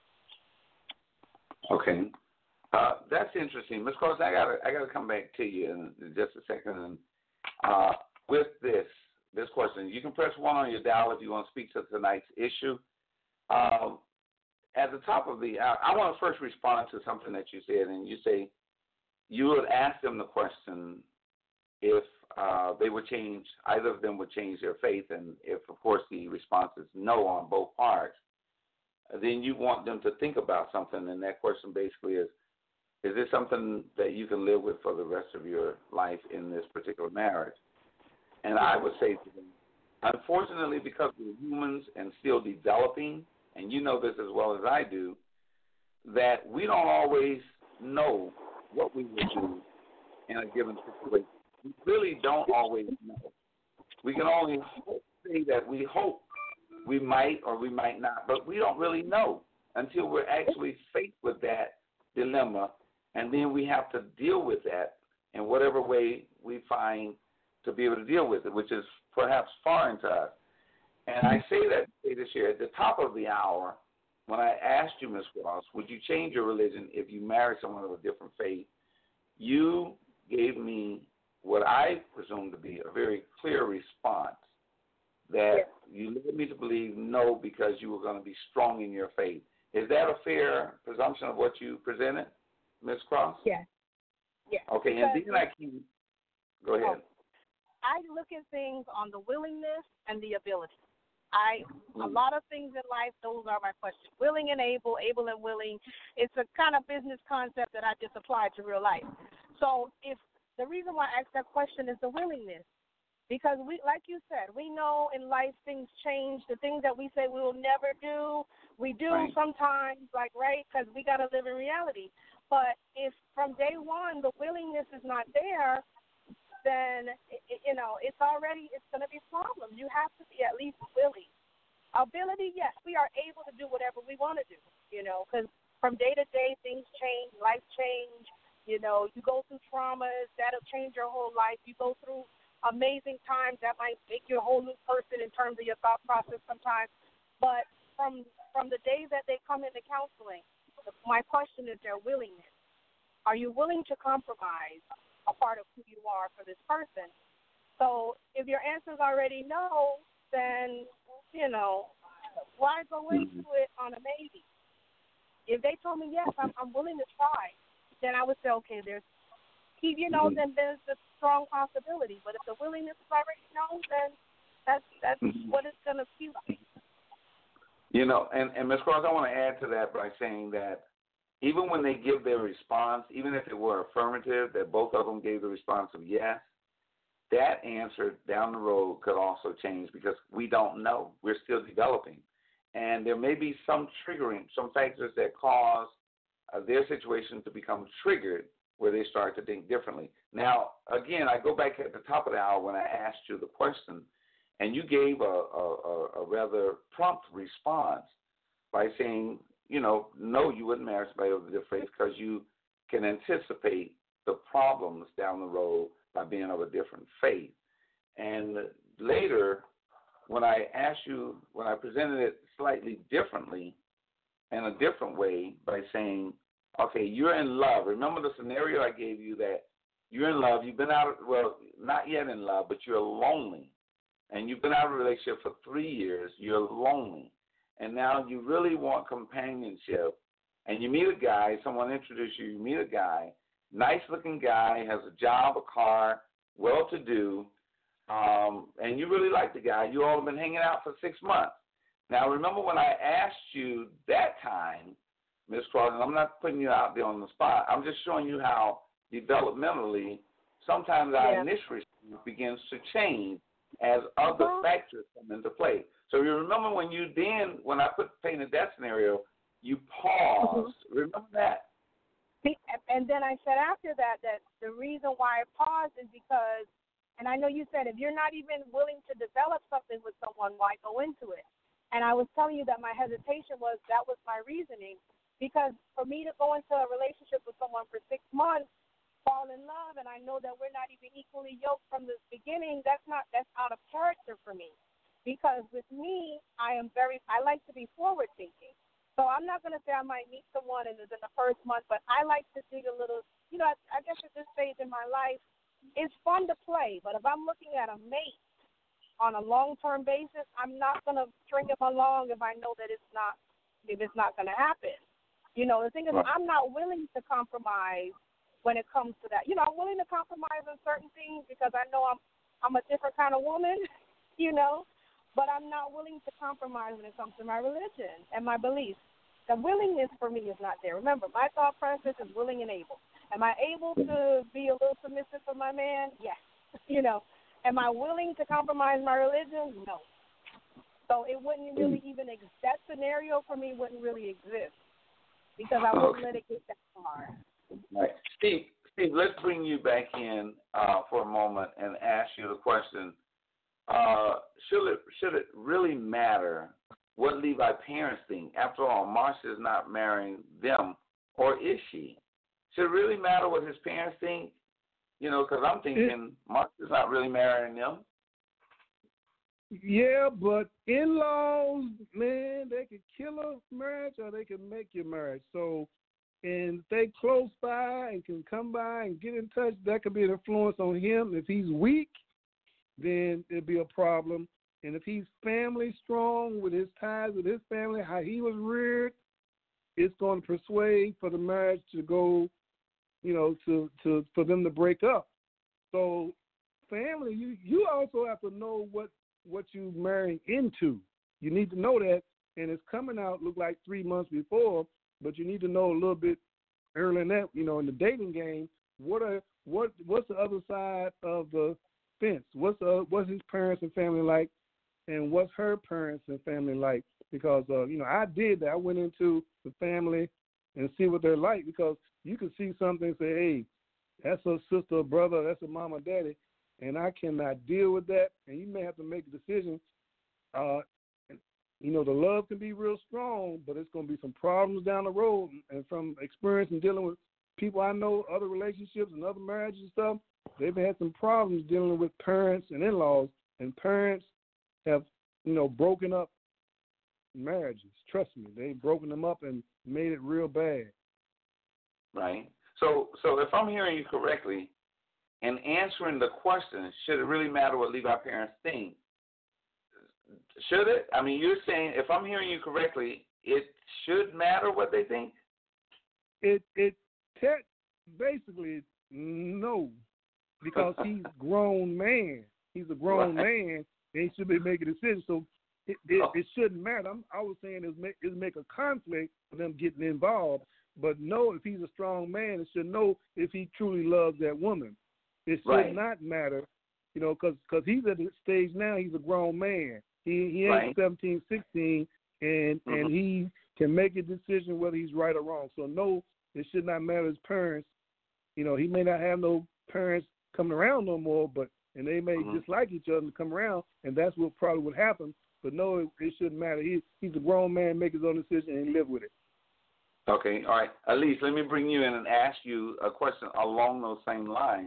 S3: Okay. That's interesting. Ms. Cross, I gotta come back to you in just a second. And with this question, you can press 1 on your dial if you want to speak to tonight's issue. At the top of the hour, I want to first respond to something that you said, and you say you would ask them the question if they would change, either of them would change their faith, and if, of course, the response is no on both parts, then you want them to think about something, and that question basically is this something that you can live with for the rest of your life in this particular marriage? And I would say to them, unfortunately, because we're humans and still developing, and you know this as well as I do, that we don't always know what we would do in a given situation. We really don't always know. We can only say that we hope we might or we might not, but we don't really know until we're actually faced with that dilemma, and then we have to deal with that in whatever way we find to be able to deal with it, which is perhaps foreign to us. And I say that this year at the top of the hour, when I asked you, Ms. Ross, would you change your religion if you married someone of a different faith, you gave me what I presume to be a very clear response, that you led me to believe no because you were going to be strong in your faith. Is that a fair presumption of what you presented, Ms. Cross?
S4: Yes. Yes.
S3: Okay, and then I can go ahead.
S4: I look at things on the willingness and the ability. A lot of things in life, those are my questions. Willing and able and willing. It's a kind of business concept that I just applied to real life. So if the reason why I asked that question is the willingness. Because we, like you said, we know in life things change. The things that we say we will never do, we do sometimes, right? Because we got to live in reality. But if from day one the willingness is not there, then, it's going to be problems. You have to be at least willing. Ability, yes, we are able to do whatever we want to do, because from day to day things change, life change. You go through traumas, that'll change your whole life. You go through amazing times that might make you a whole new person in terms of your thought process sometimes. But from the days that they come into counseling, my question is their willingness. Are you willing to compromise a part of who you are for this person? So if your answer is already no, then, why go into it on a maybe? If they told me yes, I'm willing to try, then I would say, okay, then there's a strong possibility. But if the willingness is already no, then that's what it's going to feel like.
S3: And Ms. Cross, I want to add to that by saying that even when they give their response, even if it were affirmative, that both of them gave the response of yes, that answer down the road could also change because we don't know. We're still developing. And there may be some factors that cause their situation to become triggered where they start to think differently. Now, again, I go back at the top of the hour when I asked you the question, and you gave a rather prompt response by saying, no, you wouldn't marry somebody of a different faith because you can anticipate the problems down the road by being of a different faith. And later, when I presented it slightly differently in a different way by saying, okay, you're in love. Remember the scenario I gave you that you're in love. You've been not yet in love, but you're lonely. And you've been out of a relationship for 3 years. You're lonely. And now you really want companionship. And you meet a guy, someone introduced you, you meet a guy, nice-looking guy, has a job, a car, well-to-do, and you really like the guy. You all have been hanging out for 6 months. Now, remember when I asked you that time, Ms. Cross, and I'm not putting you out there on the spot, I'm just showing you how developmentally sometimes our initial response begins to change as other factors come into play. So you remember when I painted that scenario, you paused. Remember that?
S4: And then I said after that the reason why I paused is because, and I know you said if you're not even willing to develop something with someone, why go into it? And I was telling you that my hesitation was my reasoning, because for me to go into a relationship with someone for 6 months, fall in love, and I know that we're not even equally yoked from the beginning, that's out of character for me. Because with me, I like to be forward thinking. So I'm not going to say I might meet someone in the first month, but I like to dig a little, I guess at this stage in my life, it's fun to play. But if I'm looking at a mate on a long-term basis, I'm not going to string him along if I know that it's not going to happen. The thing is, I'm not willing to compromise when it comes to that. I'm willing to compromise on certain things because I know I'm a different kind of woman, but I'm not willing to compromise when it comes to my religion and my beliefs. The willingness for me is not there. Remember, my thought process is willing and able. Am I able to be a little submissive for my man? Yes. Am I willing to compromise my religion? No. So it wouldn't really even that scenario for me wouldn't really exist because I wouldn't let it get that far.
S3: Right. Steve, let's bring you back in for a moment and ask you the question. Should it really matter what Levi parents think? After all, Marcia is not marrying them, or is she? Should it really matter what his parents think? Because I'm thinking Marcia's not really marrying them.
S6: Yeah, but in-laws, man, they could kill a marriage or they can make your marriage. So, and if they close by and can come by and get in touch, that could be an influence on him. If he's weak, then it'd be a problem. And if he's family strong with his ties with his family, how he was reared, it's going to persuade for the marriage to go, for them to break up. So family, you also have to know what you marrying into. You need to know that, and it's coming out look like 3 months before, but you need to know a little bit earlier than that, in the dating game, what's the other side of the fence? What's his parents and family like, and what's her parents and family like? Because I did that. I went into the family and see what they're like, because you can see something and say, hey, that's a sister or brother, that's a mama or daddy, and I cannot deal with that, and you may have to make a decision. The love can be real strong, but it's going to be some problems down the road. And from experience in dealing with people I know, other relationships and other marriages and stuff, they've had some problems dealing with parents and in-laws, and parents have, broken up marriages. Trust me, they've broken them up and made it real bad.
S3: Right. So if I'm hearing you correctly, in answering the question, should it really matter what Levi parents think? Should it? I mean, you're saying, if I'm hearing you correctly, it should matter what they think?
S6: Basically, no, because he's a grown man. He's a grown man, and he should be making decisions. So it shouldn't matter. I was saying is make a conflict for them getting involved. But no, if he's a strong man, it should know if he truly loves that woman. It should not matter, because he's at the stage now. He's a grown man. He ain't 17, 16, and he can make a decision whether he's right or wrong. So no, it should not matter his parents. He may not have no parents coming around no more, and they may dislike each other and come around, and that's what probably would happen. But no, it shouldn't matter. He's a grown man, make his own decision, and live with it.
S3: Okay, all right. Elise, let me bring you in and ask you a question along those same lines.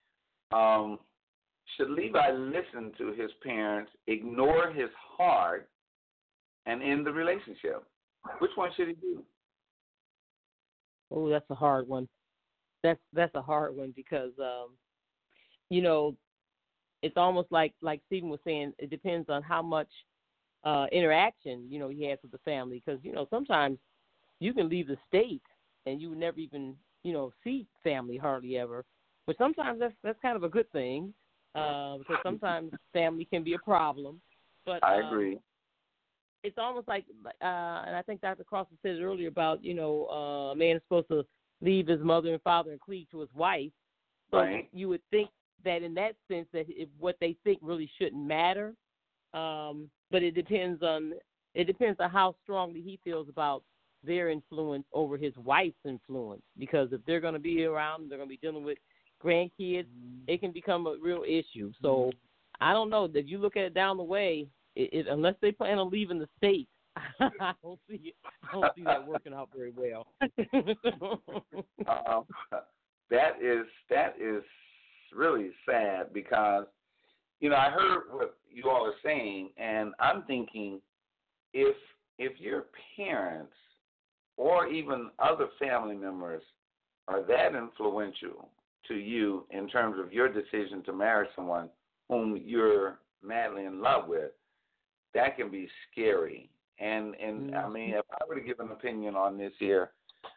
S3: Should Levi listen to his parents, ignore his heart, and end the relationship? Which one should he do?
S7: Oh, that's a hard one. That's a hard one because, it's almost like Stephen was saying, it depends on how much interaction, he has with the family. Because, sometimes you can leave the state and you would never even, see family hardly ever. But sometimes that's kind of a good thing because sometimes family can be a problem. But
S3: I agree.
S7: It's almost like, and I think Dr. Crossan said it earlier about, a man is supposed to leave his mother and father and cleave to his wife. So you would think that in that sense that what they think really shouldn't matter. But it depends on how strongly he feels about their influence over his wife's influence. Because if they're going to be around, they're going to be dealing with grandkids, it can become a real issue. So I don't know. If you look at it down the way, unless they plan on leaving the state, I don't see that working out very well.
S3: That is really sad because, I heard what you all are saying, and I'm thinking if your parents or even other family members are that influential to you in terms of your decision to marry someone whom you're madly in love with, that can be scary. And I mean, if I were to give an opinion on this here,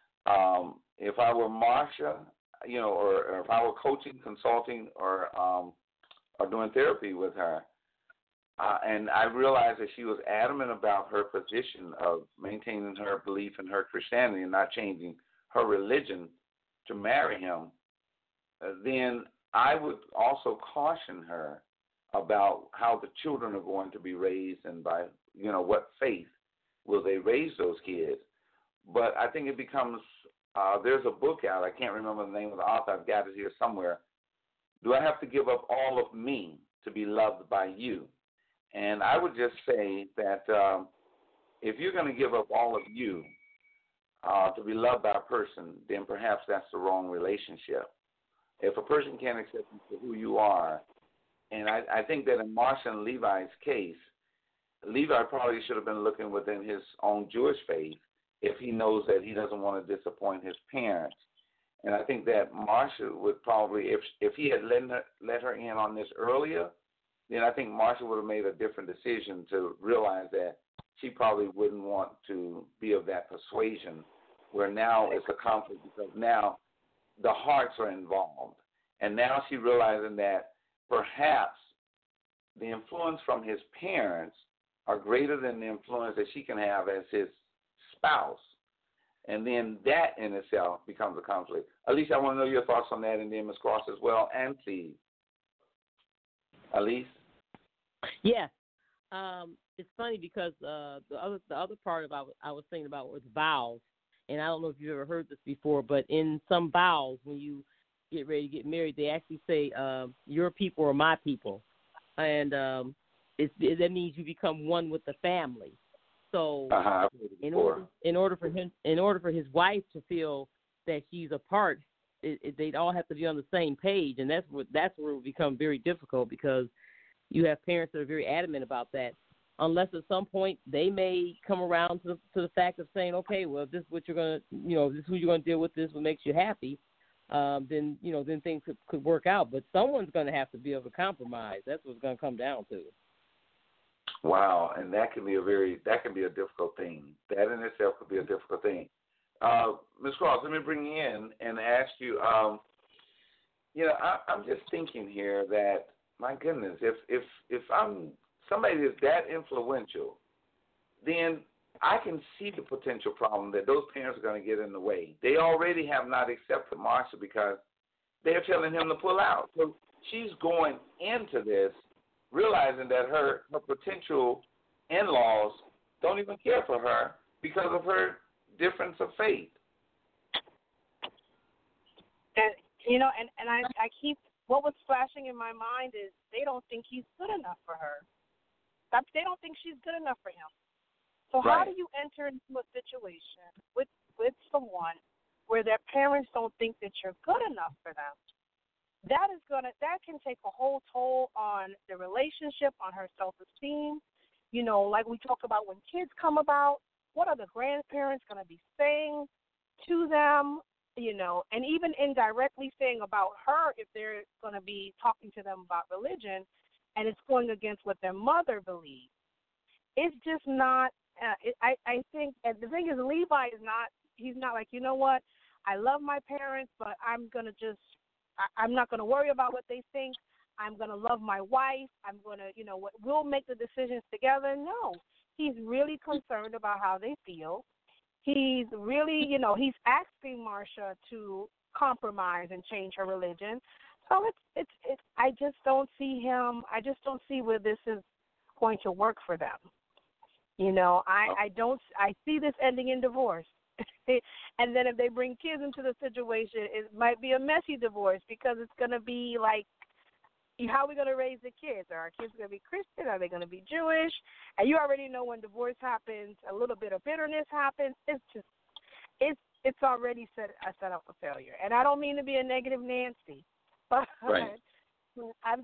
S3: if I were Marsha, or if I were coaching, consulting, or doing therapy with her, and I realized that she was adamant about her position of maintaining her belief in her Christianity and not changing her religion to marry him, then I would also caution her about how the children are going to be raised and by, what faith will they raise those kids. But I think it becomes, there's a book out, I can't remember the name of the author, I've got it here somewhere. Do I have to give up all of me to be loved by you? And I would just say that if you're going to give up all of you to be loved by a person, then perhaps that's the wrong relationship. If a person can't accept you for who you are, and I think that in Marsha and Levi's case, Levi probably should have been looking within his own Jewish faith if he knows that he doesn't want to disappoint his parents. And I think that Marsha would probably, if he had let her in on this earlier, then I think Marsha would have made a different decision to realize that she probably wouldn't want to be of that persuasion where now it's a conflict because now the hearts are involved. And now she's realizing that perhaps the influence from his parents are greater than the influence that she can have as his spouse. And then that in itself becomes a conflict. Elise, I want to know your thoughts on that, and then Ms. Cross as well, and Steve. Elise?
S7: Yes. It's funny because the other part about I was thinking about was vows. And I don't know if you've ever heard this before, but in some vows, when you get ready to get married, they actually say, your people are my people. And that means you become one with the family. So in order for his wife to feel that she's a part, they'd all have to be on the same page, and that's where it will become very difficult because you have parents that are very adamant about that. unless at some point they may come around to the fact of saying, okay, well, if this is what you're going to, this is who you're going to deal with, this what makes you happy, then things could work out. But someone's going to have to be able to compromise. That's what it's going to come down to.
S3: Wow, and that can be a difficult thing. That in itself could be a difficult thing. Ms. Cross, let me bring you in and ask you. I'm just thinking here that, my goodness, if I'm somebody that's that influential, then I can see the potential problem that those parents are going to get in the way. They already have not accepted Marsha because they're telling him to pull out. So she's going into this realizing that her potential in-laws don't even care for her because of her difference of faith.
S4: And I keep, what was flashing in my mind is they don't think he's good enough for her. They don't think she's good enough for him. So
S3: right.
S4: How do you enter into a situation with someone where their parents don't think that you're good enough for them? That can take a whole toll on the relationship, on her self-esteem. Like we talk about when kids come about, what are the grandparents going to be saying to them? And even indirectly saying about her if they're going to be talking to them about religion, and it's going against what their mother believes. It's just not. I think, and the thing is, Levi is not. He's not like, you know what? I love my parents, but I'm not going to worry about what they think. I'm going to love my wife. I'm going to, we'll make the decisions together. No, he's really concerned about how they feel. He's really, he's asking Marsha to compromise and change her religion. So it's. I just don't see him. I just don't see where this is going to work for them. I don't. I see this ending in divorce. And then if they bring kids into the situation, it might be a messy divorce because it's going to be like, how are we going to raise the kids? Are our kids going to be Christian? Are they going to be Jewish? And you already know when divorce happens, a little bit of bitterness happens. It's already set up for failure. And I don't mean to be a negative Nancy, but
S3: right.
S4: I'm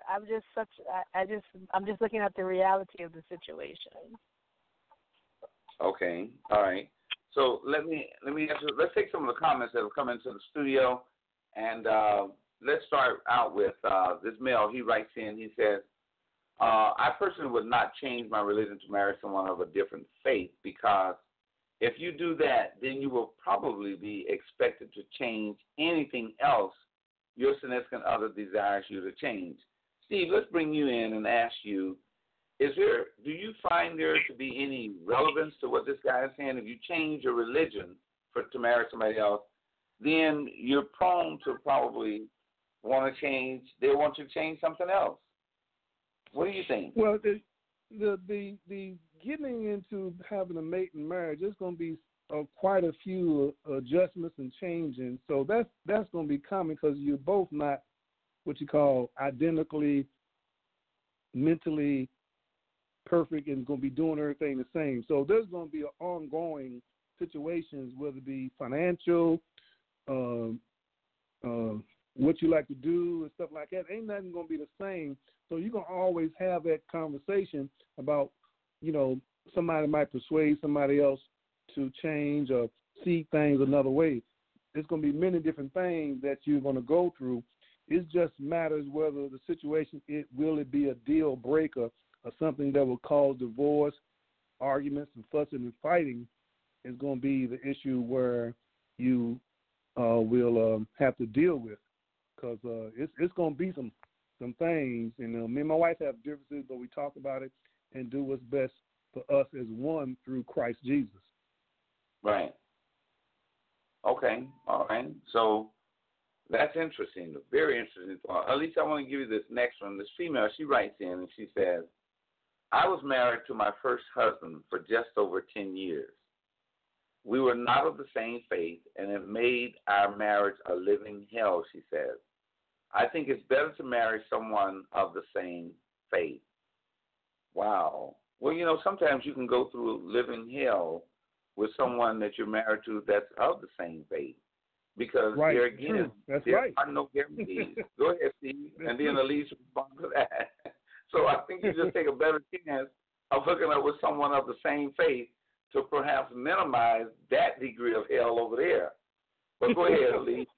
S4: just looking at the reality of the situation.
S3: Okay. All right. So let me answer. Let's take some of the comments that have come into the studio, and let's start out with this male. He writes in. He says, "I personally would not change my religion to marry someone of a different faith because if you do that, then you will probably be expected to change anything else your significant other desires you to change." Steve, let's bring you in and ask you. Do you find there to be any relevance to what this guy is saying? If you change your religion to marry somebody else, then you're prone to probably want to change. They want you to change something else. What do you think?
S6: Well, the getting into having a mate in marriage is going to be quite a few adjustments and changing. So that's going to be common because you're both not what you call identically, mentally perfect and going to be doing everything the same. So there's going to be ongoing situations, whether it be financial, what you like to do and stuff like that. Ain't nothing going to be the same. So you're going to always have that conversation about, somebody might persuade somebody else to change or see things another way. There's going to be many different things that you're going to go through. It just matters whether the situation, will it be a deal breaker or something that will cause divorce, arguments, and fussing and fighting is going to be the issue where you will have to deal with, because it's going to be some things. Me and my wife have differences, but we talk about it and do what's best for us as one through Christ Jesus.
S3: Right. Okay. All right. So that's interesting. Very interesting thought. At least I want to give you this next one. This female, she writes in and she says, "I was married to my first husband for just over 10 years. We were not of the same faith and have made our marriage a living hell," she says. "I think it's better to marry someone of the same faith." Wow. Well, sometimes you can go through a living hell with someone that you're married to that's of the same faith, because
S6: right.
S3: there again,
S6: that's
S3: there
S6: right.
S3: are no guarantees. Go ahead, Steve, and then Elise respond to that. So I think you just take a better chance of hooking up with someone of the same faith to perhaps minimize that degree of hell over there. But go ahead, Lee.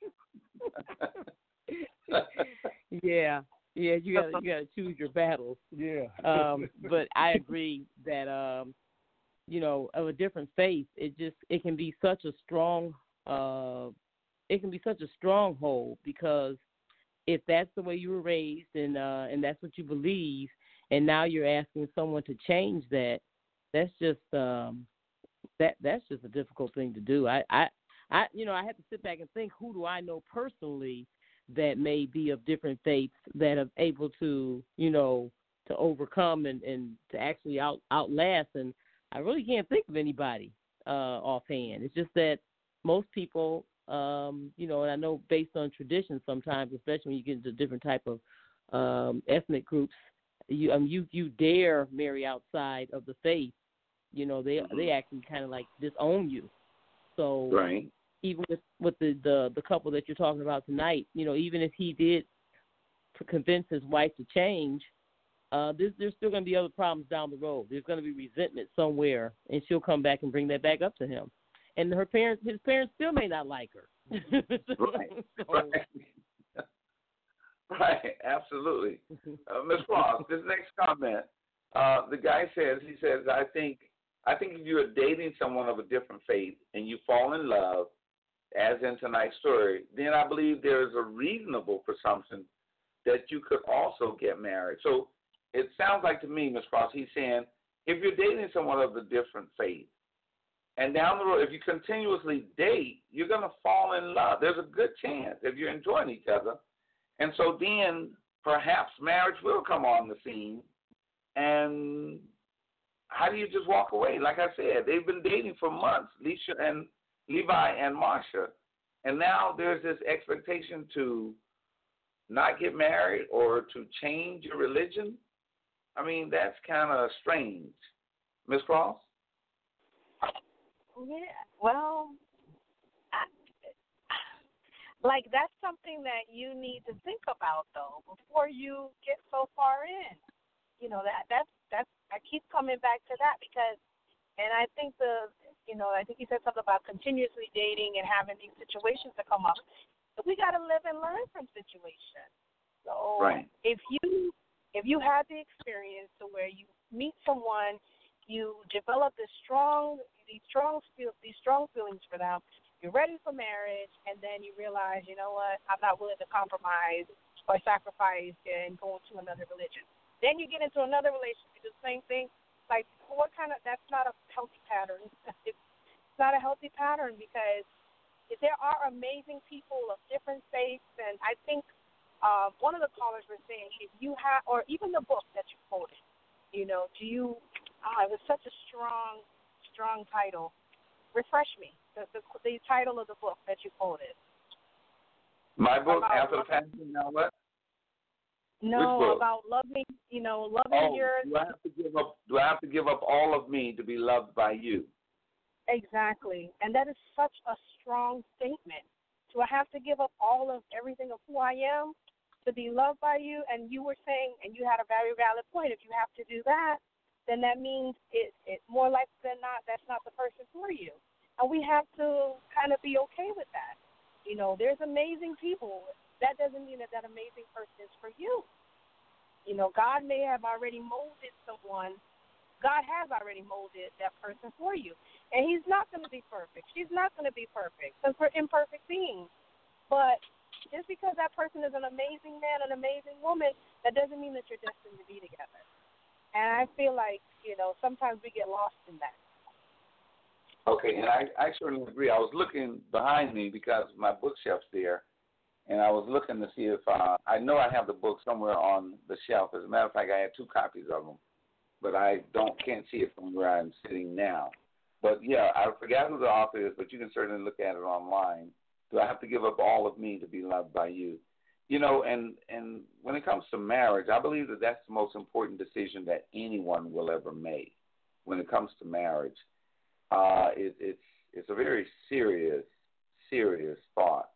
S7: Yeah, you gotta choose your battles.
S6: Yeah.
S7: But I agree that of a different faith, it can be such a strong stronghold, because if that's the way you were raised and that's what you believe, and now you're asking someone to change that, that's just that's just a difficult thing to do. I have to sit back and think, who do I know personally that may be of different faiths that are able to, to overcome and to actually outlast. And I really can't think of anybody offhand. It's just that most people, and I know based on tradition sometimes, especially when you get into different type of ethnic groups, you dare marry outside of the faith. They actually kind of like disown you. So
S3: right.
S7: Even with the couple that you're talking about tonight, even if he did convince his wife to change, there's still going to be other problems down the road. There's going to be resentment somewhere, and she'll come back and bring that back up to him. And his parents still may not like her.
S3: Right. Right, absolutely. Ms. Ross, this next comment, the guy says, I think if you are dating someone of a different faith and you fall in love, as in tonight's story, then I believe there is a reasonable presumption that you could also get married. So it sounds like to me, Ms. Cross, he's saying if you're dating someone of a different faith, and down the road, if you continuously date, you're going to fall in love. There's a good chance if you're enjoying each other. And so then perhaps marriage will come on the scene. And how do you just walk away? Like I said, they've been dating for months, Levi and Marsha. And now there's this expectation to not get married or to change your religion. I mean, that's kind of strange. Ms. Cross?
S4: Yeah, well, that's something that you need to think about, though, before you get so far in. That's I keep coming back to that because, and I think I think you said something about continuously dating and having these situations that come up. But we got to live and learn from situations. So
S3: right.
S4: if you have the experience to where you meet someone, you develop these strong feelings for them, you're ready for marriage, and then you realize, you know what, I'm not willing to compromise or sacrifice and go into another religion. Then you get into another relationship, do the same thing. Like, that's not a healthy pattern. It's not a healthy pattern because there are amazing people of different faiths, and I think one of the callers was saying, if you have, or even the book that you quoted, it was such a strong title. Refresh me, the title of the book that you quoted.
S3: My book, After the Passion, now what?
S4: No, about loving, loving your.
S3: Do I have to give up all of me to be loved by you?
S4: Exactly, and that is such a strong statement. Do I have to give up all of everything of who I am to be loved by you? And you were saying, and you had a very valid point. If you have to do that, then that means it more likely than not that's not the person for you, and we have to kind of be okay with that. There's amazing people. That doesn't mean that amazing person is for you. God may have already molded someone. God has already molded that person for you. And he's not going to be perfect. She's not going to be perfect because we're imperfect beings. But just because that person is an amazing man, an amazing woman, that doesn't mean that you're destined to be together. And I feel like, sometimes we get lost in that.
S3: Okay, and I certainly agree. I was looking behind me because my bookshelf's there. And I was looking to see if I know I have the book somewhere on the shelf. As a matter of fact, I had 2 copies of them, but I can't see it from where I'm sitting now. But yeah, I forgot who the author is, but you can certainly look at it online. Do I have to give up all of me to be loved by you? And when it comes to marriage, I believe that that's the most important decision that anyone will ever make. When it comes to marriage, it's a very serious thought.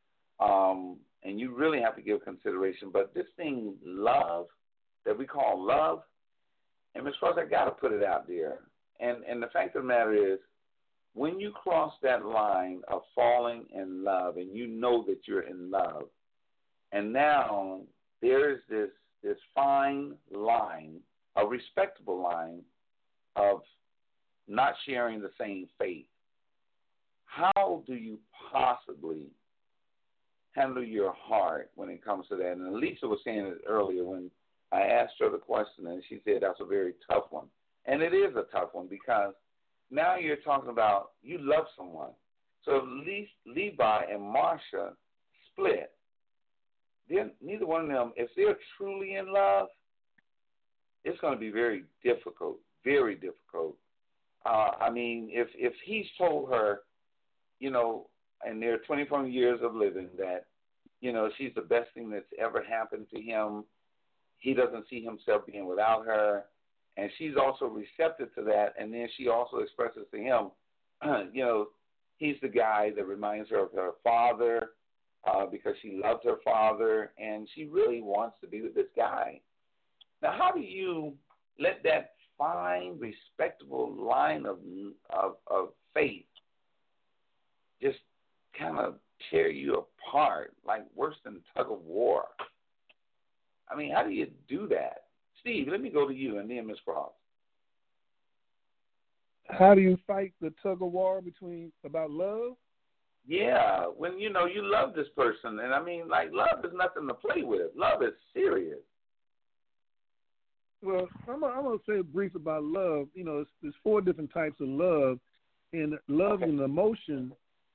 S3: And you really have to give consideration. But this thing, love, that we call love, And Ms. Cross, I got to put it out there. And the fact of the matter is, when you cross that line of falling in love and you know that you're in love, and now there's this fine line, a respectable line of not sharing the same faith, how do you possibly handle your heart when it comes to that? And Lisa was saying it earlier when I asked her the question, and she said that's a very tough one. And it is a tough one because now you're talking about you love someone. So if Levi and Marsha split, then neither one of them, if they're truly in love, it's going to be very difficult, very difficult. I mean, if he's told her, you know, and their 24 years of living that, you know, she's the best thing that's ever happened to him, he doesn't see himself being without her, and she's also receptive to that, and then she also expresses to him, you know, he's the guy that reminds her of her father because she loved her father, and she really wants to be with this guy. Now, how do you let that fine, respectable line of faith just kind of tear you apart, like worse than tug of war? I mean, how do you do that? Steve, let me go to you and then Ms. Cross.
S6: How do you fight the tug of war about love?
S3: Yeah, when, you know, you love this person. And, I mean, like, love is nothing to play with. Love is serious.
S6: Well, I'm going to say brief about love. You know, there's 4 different types of love. And love is an emotion,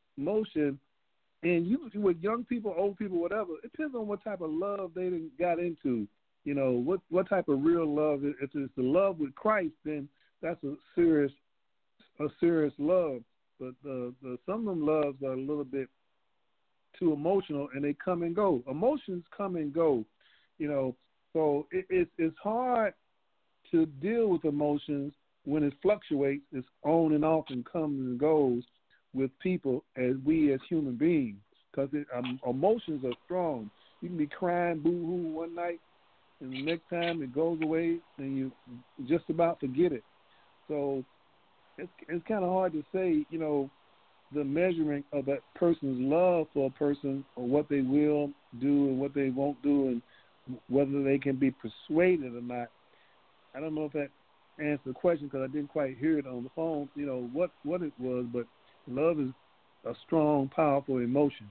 S6: and you with young people, old people, whatever, it depends on what type of love they got into. You know, what type of real love. If it's the love with Christ, then that's a serious love. But some of them loves are a little bit too emotional, and they come and go. Emotions come and go, you know. So it's hard to deal with emotions when it fluctuates. It's on and off and comes and goes with people as we as human beings, because emotions are strong. You can be crying boo-hoo one night, and the next time it goes away, and you just about forget it. So it's kind of hard to say, you know, the measuring of that person's love for a person, or what they will do and what they won't do, and whether they can be persuaded or not. I don't know if that answered the question because I didn't quite hear it on the phone, you know, what it was, but love is a strong, powerful emotion.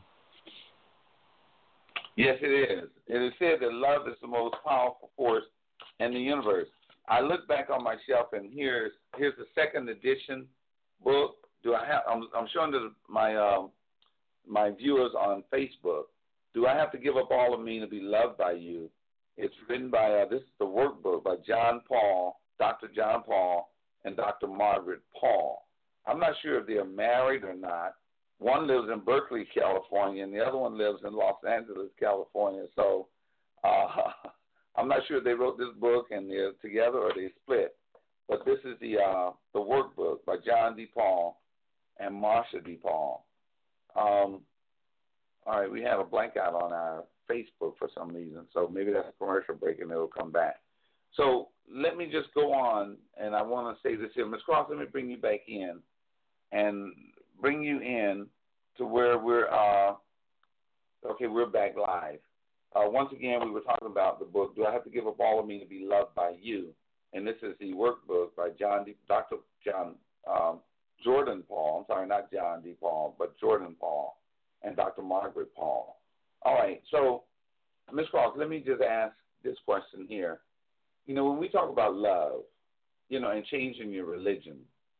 S3: Yes, it is. It is said that love is the most powerful force in the universe. I look back on my shelf, and here's the second edition book. I'm showing my viewers on Facebook. Do I have to give up all of me to be loved by you? It's written by this is the workbook by John Paul, Dr. John Paul, and Dr. Margaret Paul. I'm not sure if they're married or not. One lives in Berkeley, California, and the other one lives in Los Angeles, California. So I'm not sure if they wrote this book and they're together or they split. But this is the workbook by John D. Paul and Marsha D. Paul. All right, we have a blank out on our Facebook for some reason, so maybe that's a commercial break and it'll come back. So let me just go on, and I want to say this here. Ms. Cross, let me bring you back in and bring you in to where we're back live. Once again, we were talking about the book, Do I Have to Give Up All of Me to Be Loved by You? And this is the workbook by Dr. Jordan Paul. I'm sorry, not John D. Paul, but Jordan Paul and Dr. Margaret Paul. All right, so, Ms. Cross, let me just ask this question here. You know, when we talk about love, you know, and changing your religion,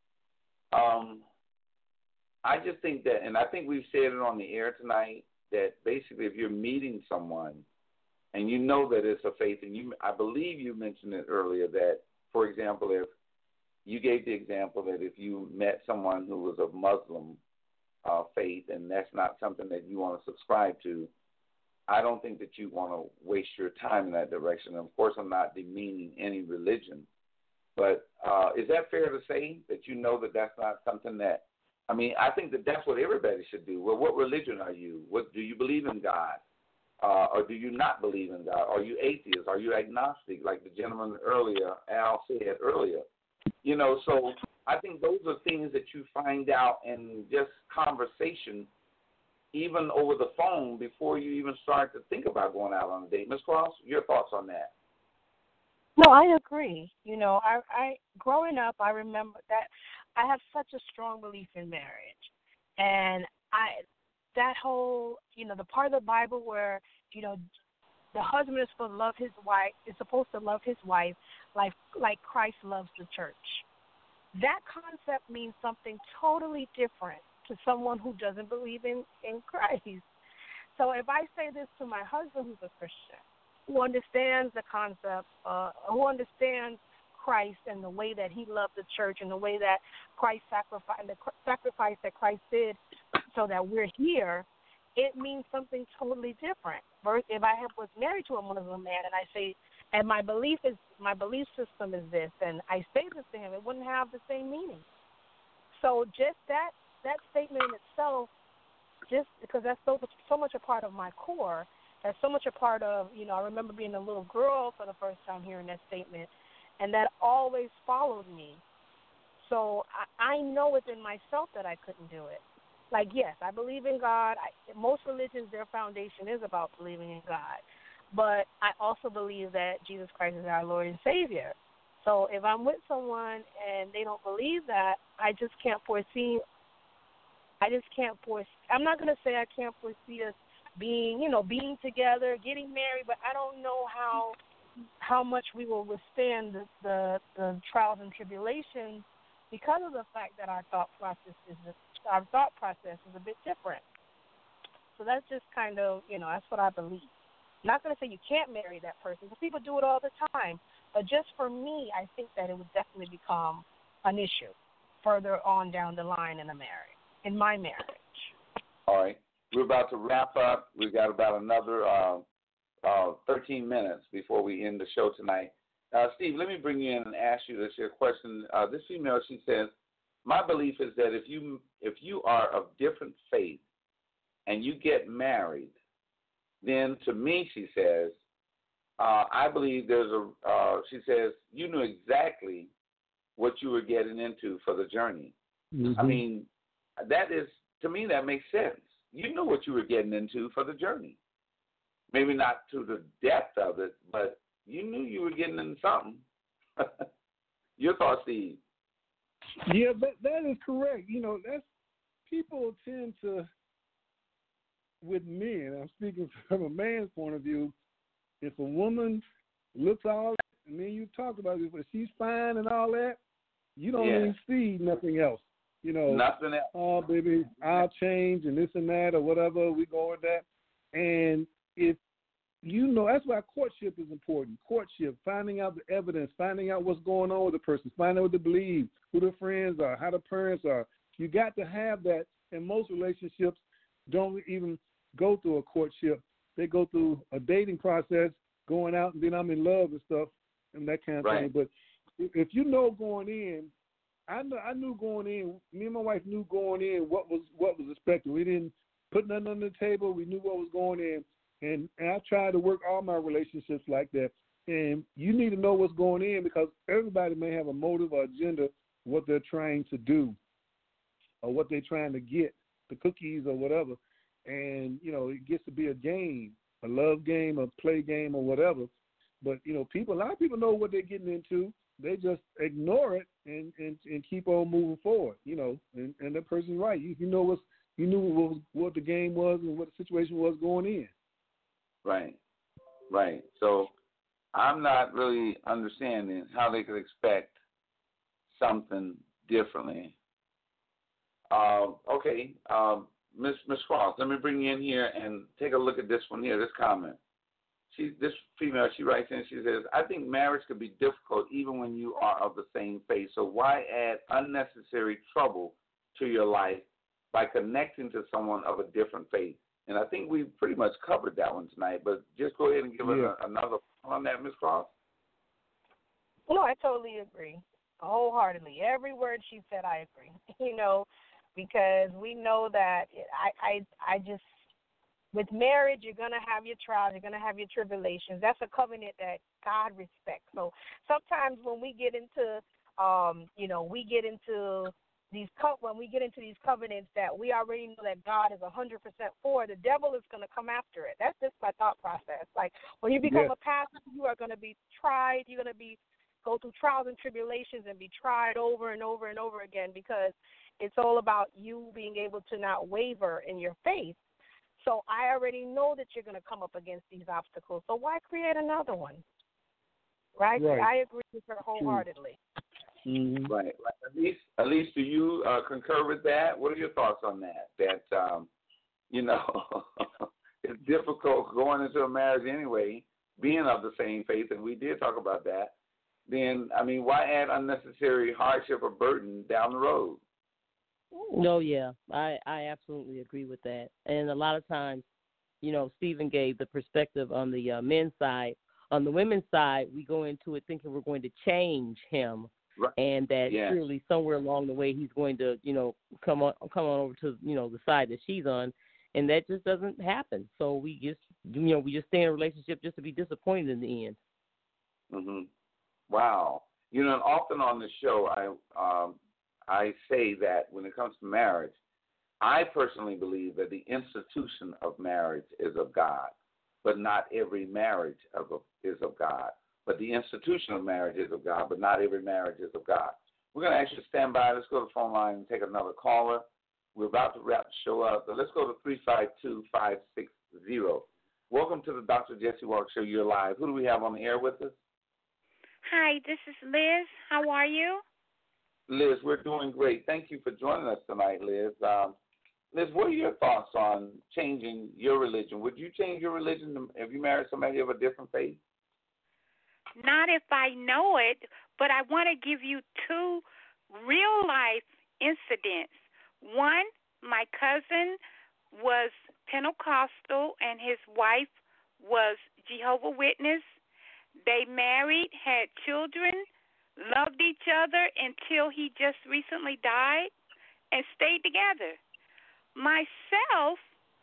S3: I just think that, and I think we've said it on the air tonight, that basically if you're meeting someone and you know that it's a faith, and I believe you mentioned it earlier that, for example, if you gave the example that if you met someone who was of Muslim faith and that's not something that you want to subscribe to, I don't think that you want to waste your time in that direction. Of course, I'm not demeaning any religion, but is that fair to say that you know that that's not something that, I mean, I think that that's what everybody should do. Well, what religion are you? What do you believe in God? or do you not believe in God? Are you atheist? Are you agnostic, like the gentleman earlier, Al said earlier? You know, so I think those are things that you find out in just conversation, even over the phone, before you even start to think about going out on a date. Ms. Cross, your thoughts on that?
S4: No, I agree. You know, I growing up, I remember that I have such a strong belief in marriage, and that whole, you know, the part of the Bible where, you know, the husband is supposed to love his wife, like Christ loves the church. That concept means something totally different to someone who doesn't believe in Christ. So if I say this to my husband who's a Christian, who understands the concept, who understands Christ and the way that he loved the church and the way that Christ sacrificed, the sacrifice that Christ did so that we're here, it means something totally different. First, if I was married to a Muslim man and I say, and my belief system is this, and I say this to him, it wouldn't have the same meaning. So just that statement in itself, just because that's so much a part of my core, that's so much a part of, you know, I remember being a little girl for the first time hearing that statement, and that always followed me. So I know within myself that I couldn't do it. Like, yes, I believe in God. Most religions, their foundation is about believing in God. But I also believe that Jesus Christ is our Lord and Savior. So if I'm with someone and they don't believe that, I just can't foresee. I'm not going to say I can't foresee us being together, getting married, but I don't know how much we will withstand the trials and tribulations because of the fact that our thought process is a bit different. So that's just kind of, you know, that's what I believe. I'm not going to say you can't marry that person, because people do it all the time. But just for me, I think that it would definitely become an issue further on down the line in my marriage.
S3: All right. We're about to wrap up. We've got about another 13 minutes before we end the show tonight. Steve, let me bring you in and ask you this question. This female, she says, my belief is that if you are of different faith and you get married, then to me, she says, I believe she says, you knew exactly what you were getting into for the journey. Mm-hmm. I mean, to me, that makes sense. You knew what you were getting into for the journey. Maybe not to the depth of it, but you knew you were getting into something. Your thoughts, Steve?
S6: Yeah, that is correct. You know, people tend to, with men, I'm speaking from a man's point of view, if a woman looks all that, and then you talk about it, if she's fine and all that, you don't even see nothing else. You know,
S3: nothing else.
S6: Oh, baby, I'll change and this and that or whatever, we go with that. And if you know, that's why courtship is important. Courtship, finding out the evidence, finding out what's going on with the person, finding out what they believe, who their friends are, how the parents are. You got to have that. And most relationships don't even go through a courtship. They go through a dating process, going out, and then I'm in love and stuff and that kind of thing. But if you know going in, I knew going in, me and my wife knew going in what was expected. We didn't put nothing on the table. We knew what was going in. And I try to work all my relationships like that. And you need to know what's going in, because everybody may have a motive or agenda, what they're trying to do or what they're trying to get, the cookies or whatever. And, you know, it gets to be a game, a love game, a play game or whatever. But, you know, a lot of people know what they're getting into. They just ignore it and keep on moving forward, you know. And that person's right. You knew what the game was and what the situation was going in.
S3: Right. So I'm not really understanding how they could expect something differently. Okay, Miss Cross, let me bring you in here and take a look at this one here, this comment. This female, she writes in, she says, I think marriage could be difficult even when you are of the same faith. So why add unnecessary trouble to your life by connecting to someone of a different faith? And I think we pretty much covered that one tonight, but just go ahead and give us another on that, Ms. Cross.
S4: No, I totally agree, wholeheartedly. Every word she said, I agree, you know, because we know that with marriage, you're going to have your trials, you're going to have your tribulations. That's a covenant that God respects. So sometimes when we get into, when we get into these covenants that we already know that God is 100% for, the devil is going to come after it. That's just my thought process. Like when you become a pastor, you are going to be tried. You're going to go through trials and tribulations and be tried over and over and over again, because it's all about you being able to not waver in your faith. So I already know that you're going to come up against these obstacles. So why create another one? Right? I agree with her wholeheartedly.
S3: Mm-hmm. Right. Elise, do you concur with that? What are your thoughts on that? That, it's difficult going into a marriage anyway, being of the same faith, and we did talk about that. Then, why add unnecessary hardship or burden down the road?
S7: No, yeah, I absolutely agree with that. And a lot of times, Stephen gave the perspective on the men's side. On the women's side, we go into it thinking we're going to change him, right, and that surely somewhere along the way he's going to, come on over to, the side that she's on, and that just doesn't happen. So we just stay in a relationship just to be disappointed in the end.
S3: Mhm. Wow. And often on the show, I say that when it comes to marriage, I personally believe that the institution of marriage is of God, but not every marriage is of God. But the institution of marriage is of God, but not every marriage is of God. We're going to actually stand by. Let's go to the phone line and take another caller. We're about to wrap the show up, but let's go to 352-560. Welcome to the Dr. Jesse Walker Show. You're live. Who do we have on the air with us?
S8: Hi, this is Liz. How are you?
S3: Liz, we're doing great. Thank you for joining us tonight, Liz. Liz, what are your thoughts on changing your religion? Would you change your religion if you married somebody of a different faith?
S8: Not if I know it, but I want to give you two real-life incidents. One, my cousin was Pentecostal and his wife was Jehovah's Witness. They married, had children, loved each other until he just recently died, and stayed together. Myself,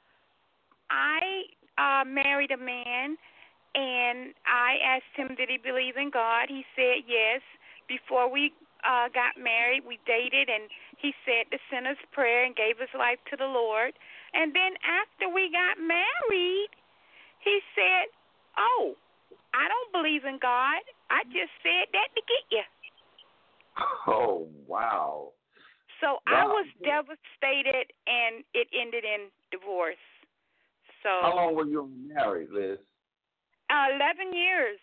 S8: I married a man, and I asked him, did he believe in God? He said yes. Before we got married, we dated, and he said the sinner's prayer and gave his life to the Lord. And then after we got married, he said, oh, I don't believe in God. I just said that to get you.
S3: Oh, wow.
S8: So I was devastated, and it ended in divorce. So
S3: how long were you married, Liz?
S8: 11 years.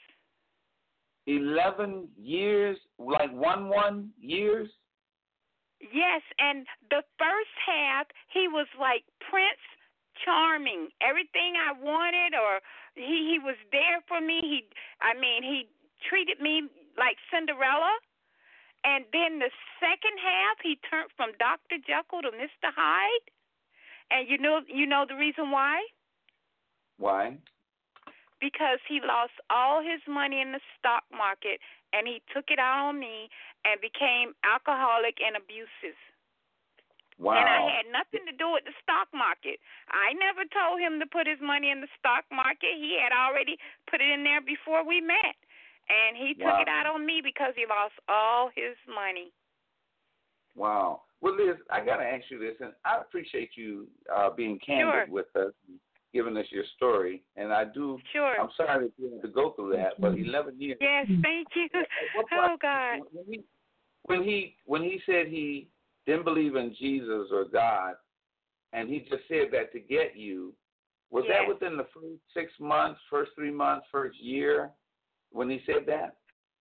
S3: 11 years? Like one years?
S8: Yes, and the first half, he was like Prince Charming. Everything I wanted, or he was there for me. He treated me like Cinderella. And then the second half, he turned from Dr. Jekyll to Mr. Hyde. And you know the reason why?
S3: Why?
S8: Because he lost all his money in the stock market, and he took it out on me and became alcoholic and abusive.
S3: Wow.
S8: And I had nothing to do with the stock market. I never told him to put his money in the stock market. He had already put it in there before we met. And he took it out on me because he lost all his money.
S3: Wow. Well, Liz, I got to ask you this, and I appreciate you being candid with us and giving us your story. And I do.
S8: Sure.
S3: I'm sorry that you had to go through that, but 11 years.
S8: Yes, thank you. Oh, God.
S3: When he said he didn't believe in Jesus or God, and he just said that to get you, was that within the first 6 months, first 3 months, first year? When he said that?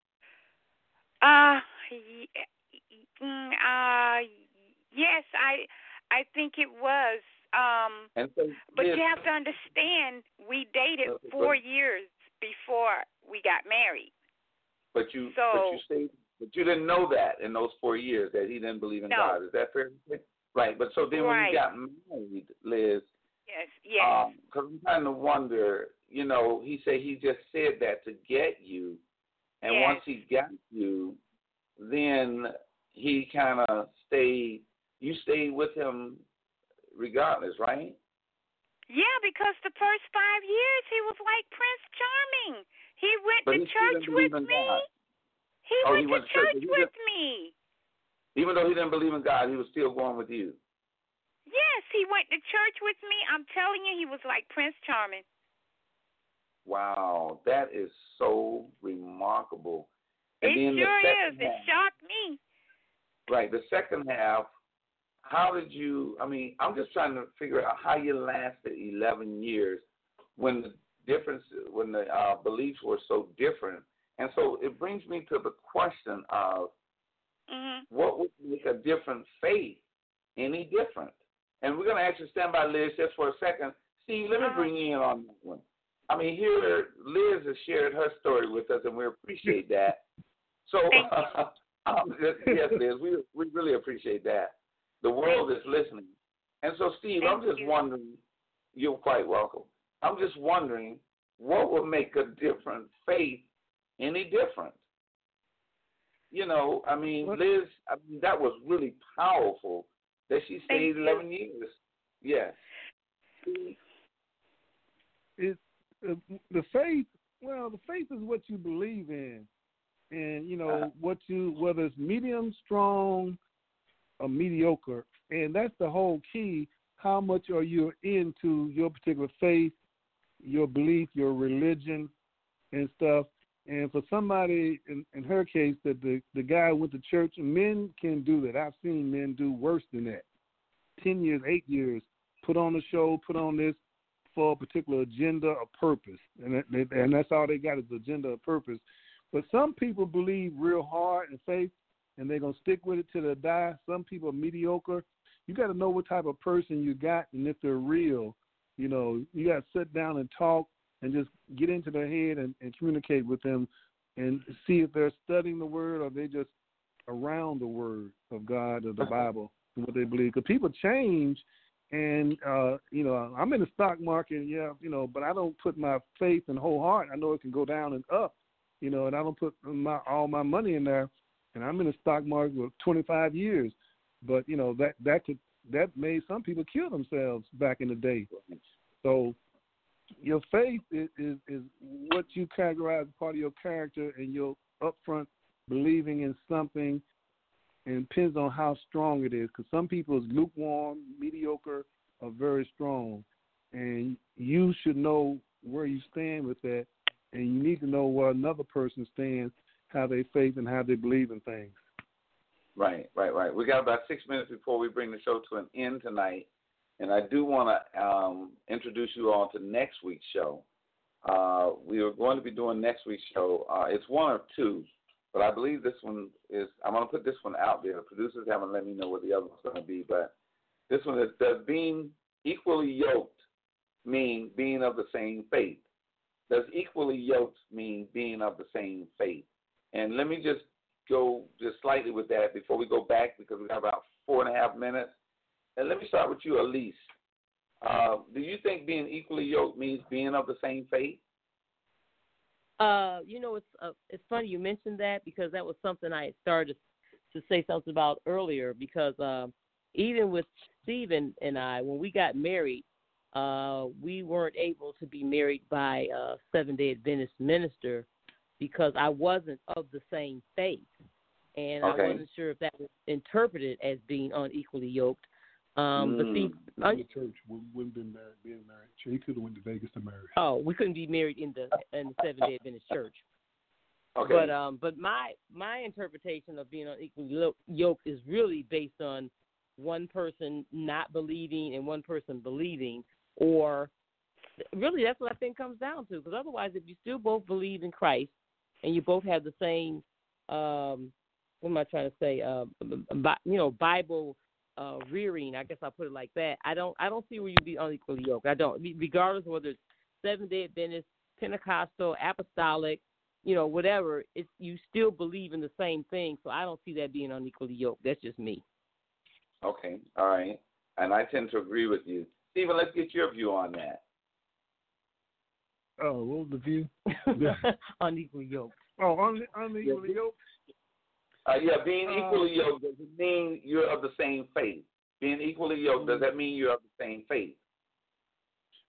S8: Yes, I think it was. But you have to understand, we dated 4 years before we got married.
S3: But you didn't know that in those 4 years that he didn't believe in God. Is that fair? Right. But so then when you got married, Liz.
S8: Yes.
S3: Because I'm trying to wonder. He said he just said that to get you, and once he got you, then he kind of stayed. You stayed with him regardless, right?
S8: Yeah, because the first 5 years he was like Prince Charming. He went
S3: But
S8: to
S3: he still
S8: church
S3: didn't believe
S8: with
S3: in
S8: me.
S3: God.
S8: He went to church with me.
S3: Even though he didn't believe in God, he was still going with you.
S8: Yes, he went to church with me. I'm telling you, he was like Prince Charming.
S3: Wow, that is so remarkable. And
S8: It
S3: then
S8: sure
S3: the
S8: is.
S3: second
S8: It
S3: half,
S8: shocked me.
S3: right, the second half, how did you, I'm just trying to figure out how you lasted 11 years when the beliefs were so different. And so it brings me to the question of what would make a different faith any different? And we're going to actually stand by Liz just for a second. Steve, let me bring you in on that one. Here Liz has shared her story with us, and we appreciate that. So, yes, Liz, we really appreciate that. The world is listening. And so, Steve, I'm just wondering, you're quite welcome. I'm just wondering, what would make a different faith any different? Liz, that was really powerful that she stayed 11 years. Yes.
S6: It's the faith. Well, the faith is what you believe in, and whether it's medium, strong, or mediocre, and that's the whole key. How much are you into your particular faith, your belief, your religion, and stuff? And for somebody, in her case, that the guy went to church, and men can do that. I've seen men do worse than that. 10 years, 8 years, put on a show, put on this for a particular agenda or purpose. And that's all they got is agenda or purpose. But some people believe real hard in faith, and they're going to stick with it till they die. Some people are mediocre. You got to know what type of person you got, and if they're real. You got to sit down and talk and just get into their head and communicate with them and see if they're studying the Word or they just around the Word of God or the Bible and what they believe. Because people change, and, I'm in the stock market, but I don't put my faith and whole heart. I know it can go down and up, and I don't put all my money in there. And I'm in the stock market for 25 years. But, that made some people kill themselves back in the day. So your faith is what you categorize as part of your character and your upfront believing in something, and depends on how strong it is. Because some people is lukewarm, mediocre, or very strong. And you should know where you stand with that, and you need to know where another person stands, how they faith and how they believe in things.
S3: Right. We got about 6 minutes before we bring the show to an end tonight, and I do want to introduce you all to next week's show. We are going to be doing next week's show. It's one or two, but I believe this one is, I'm going to put this one out there. The producers haven't let me know what the other one's going to be, but this one is, does being equally yoked mean being of the same faith? Does equally yoked mean being of the same faith? And let me just go just slightly with that before we go back, because we got about 4.5 minutes. And let me start with you, Elise. Do you think being equally yoked means being of the same faith?
S7: It's funny you mentioned that, because that was something I had started to say something about earlier, because even with Stephen and I, when we got married, we weren't able to be married by a Seventh-day Adventist minister because I wasn't of the same faith. And I wasn't sure if that was interpreted as being unequally yoked. But see,
S6: the church wouldn't been being married. He could have went to Vegas to marry.
S7: Oh, we couldn't be married in the Seventh-day Adventist church.
S3: Okay.
S7: But my interpretation of being unequally yoked is really based on one person not believing and one person believing, or really that's what I think it comes down to. Because otherwise, if you still both believe in Christ and you both have the same, what am I trying to say? Bible rearing. I guess I'll put it like that. I don't see where you'd be unequally yoked. I don't, regardless of whether it's Seventh-day Adventist, Pentecostal, Apostolic, whatever. It's you still believe in the same thing. So I don't see that being unequally yoked. That's just me.
S3: Okay, all right. And I tend to agree with you. Stephen, let's get your view on that.
S6: Oh, what was the view?
S7: Unequally yoked.
S6: Oh, unequally yoked?
S3: Being equally yoked, does it mean you're of the same faith? Being equally yoked, does that mean you're of the same faith?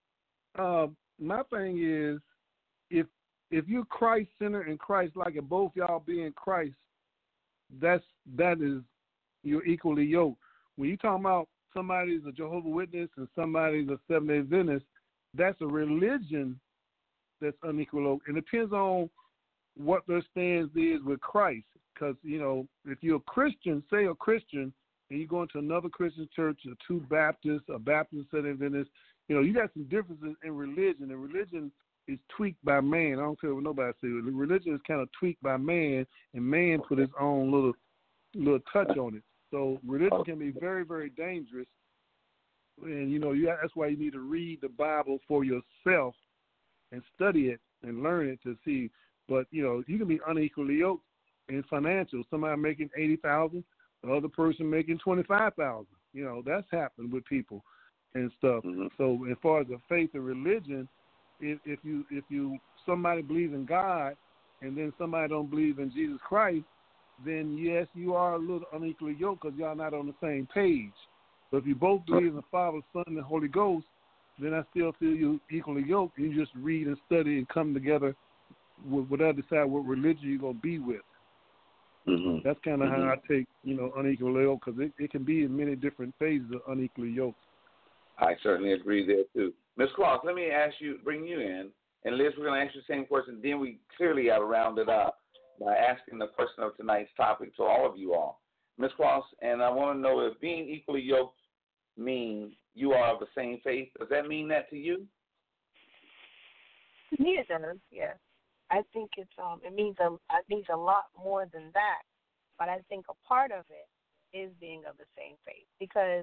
S6: My thing is, if you're Christ centered and Christ like, and both y'all being Christ, that is you're equally yoked. When you talking about somebody's a Jehovah's Witness and somebody's a Seventh-day Adventist, that's a religion that's unequal yoked. It depends on what their stance is with Christ. Because, if you're a Christian, say a Christian, and you go into another Christian church, a two Baptist, a Baptist, Seventh-day Adventist, you got some differences in religion, and religion is tweaked by man. I don't care what nobody says. Religion is kind of tweaked by man, and man put his own little touch on it. So religion can be very, very dangerous, and that's why you need to read the Bible for yourself and study it and learn it to see. But you can be unequally yoked in financial. Somebody making $80,000, the other person making $25,000. That's happened with people and stuff. Mm-hmm. So as far as the faith and religion, if you somebody believes in God and then somebody don't believe in Jesus Christ, then yes, you are a little unequally yoked because y'all not on the same page. But if you both believe in the Father, Son, and the Holy Ghost, then I still feel you equally yoked. You just read and study and come together with whatever decide what religion you're gonna be with. Mm-hmm. That's kind of how I take unequally yoked, because it can be in many different phases of unequally yoked.
S3: I certainly agree there too. Ms. Cross, let me bring you in, and Liz, we're going to ask you the same question. Then we clearly got to round it up by asking the question of tonight's topic to all of you all. Ms. Cross, and I want to know if being equally yoked means you are of the same faith. Does that mean that to you?
S4: To me, it does. Yes, I think it means a lot more than that. But I think a part of it is being of the same faith, because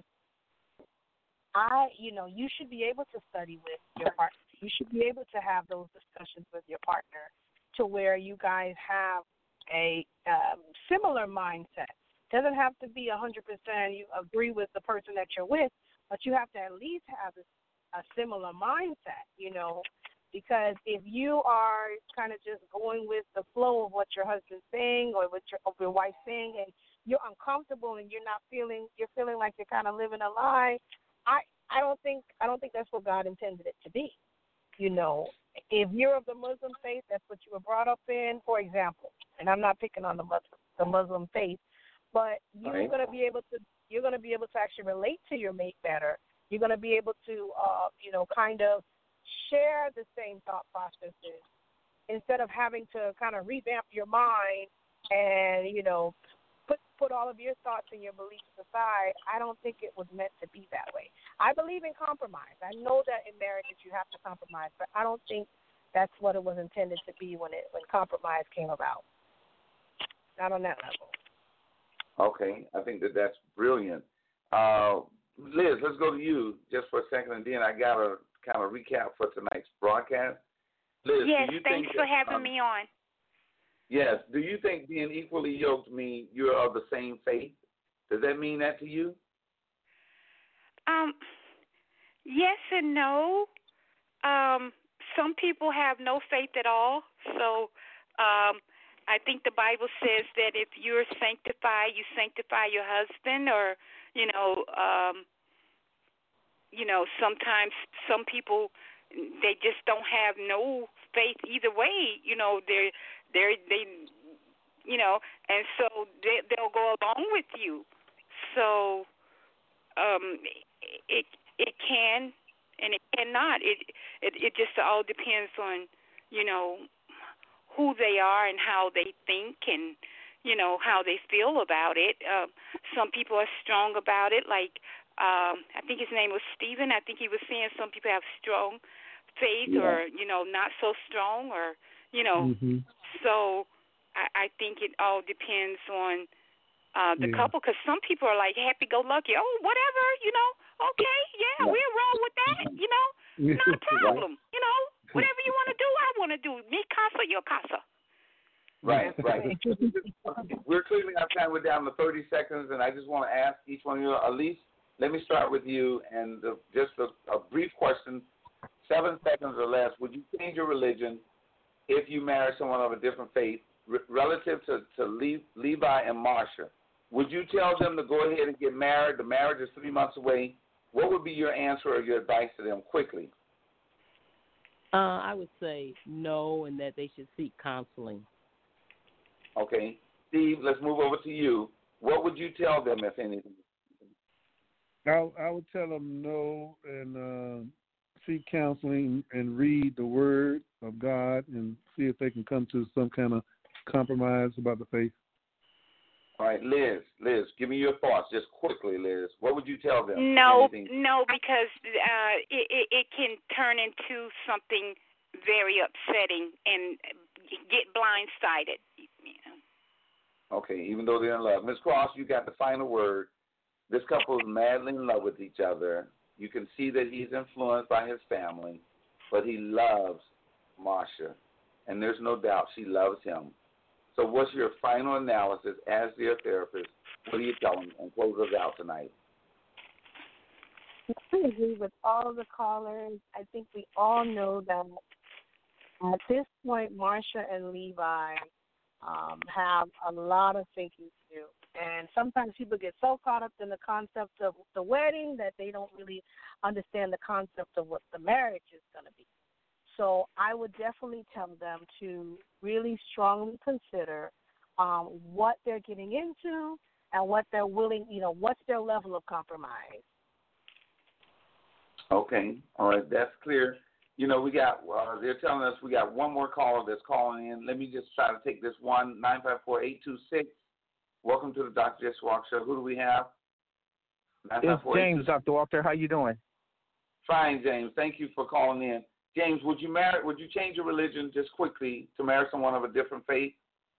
S4: you should be able to study with your partner. You should be able to have those discussions with your partner to where you guys have a similar mindset. Doesn't have to be 100% you agree with the person that you're with, but you have to at least have a similar mindset, because if you are kind of just going with the flow of what your husband's saying or what your wife's saying, and you're uncomfortable and you're feeling like you're kind of living a lie, I don't think that's what God intended it to be. If you're of the Muslim faith, that's what you were brought up in, for example. And I'm not picking on the Muslim faith, but you're going to be able to actually relate to your mate better. You're going to be able to kind of share the same thought processes instead of having to kind of revamp your mind and put all of your thoughts and your beliefs aside. I don't think it was meant to be that way. I believe in compromise. I know that in marriages you have to compromise, but I don't think that's what it was intended to be when compromise came about. Not on that level.
S3: Okay, I think that's brilliant. Liz, let's go to you just for a second, and then I got to kind of recap for tonight's broadcast. Liz,
S8: yes, thanks for having me on.
S3: Yes. Do you think being equally yoked means you're of the same faith? Does that mean that to you?
S8: Yes and no. Some people have no faith at all. So I think the Bible says that if you're sanctified, you sanctify your husband, or, sometimes some people, they just don't have no faith either way. And so they'll go along with you. So it can and it cannot. It just all depends on who they are and how they think and how they feel about it. Some people are strong about it, like I think his name was Stephen. I think he was saying some people have strong faith, or not so strong, or
S6: Mm-hmm.
S8: So I think it all depends on the couple, because some people are like happy-go-lucky. Oh, whatever, okay, we'll roll with that, not a problem. Whatever you want to do, I want to do. Me casa, your casa.
S3: Right. We're clearly out of time. We're down to 30 seconds, and I just want to ask each one of you, Elise, let me start with you, and just a brief question, 7 seconds or less. Would you change your religion if you marry someone of a different faith, relative to Levi and Marsha? Would you tell them to go ahead and get married? The marriage is 3 months away. What would be your answer or your advice to them quickly?
S7: I would say no, and that they should seek counseling.
S3: Okay. Steve, let's move over to you. What would you tell them, if anything?
S6: I would tell them no and seek counseling and read the Word of God and see if they can come to some kind of compromise about the faith.
S3: All right, Liz, give me your thoughts just quickly, Liz. What would you tell them?
S8: No, because it can turn into something very upsetting and get blindsided. You know.
S3: Okay, even though they're in love. Ms. Cross, you got the final word. This couple is madly in love with each other. You can see that he's influenced by his family, but he loves Marsha, and there's no doubt she loves him. So what's your final analysis as their therapist? What do you tell them and close us out tonight?
S4: I agree with all of the callers. I think we all know that at this point, Marsha and Levi have a lot of thinking to do. And sometimes people get so caught up in the concept of the wedding that they don't really understand the concept of what the marriage is going to be. So I would definitely tell them to really strongly consider what they're getting into and what they're willing, what's their level of compromise.
S3: Okay, all right, that's clear. We got, they're telling us we got one more caller that's calling in. Let me just try to take this one, 954-826. Welcome to the Dr. Jesse Walker Show. Who do we have?
S9: It's James, Dr. Walker. How you doing?
S3: Fine, James. Thank you for calling in. James, would you change your religion just quickly to marry someone of a different faith?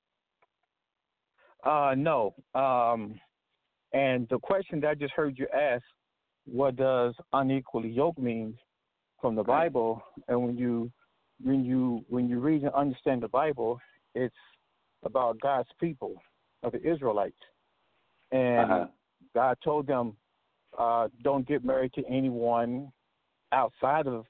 S9: No. And the question that I just heard you ask, what does unequally yoked mean from the Bible? And when you read and understand the Bible, it's about God's people, of the Israelites. And God told them, don't get married to anyone outside of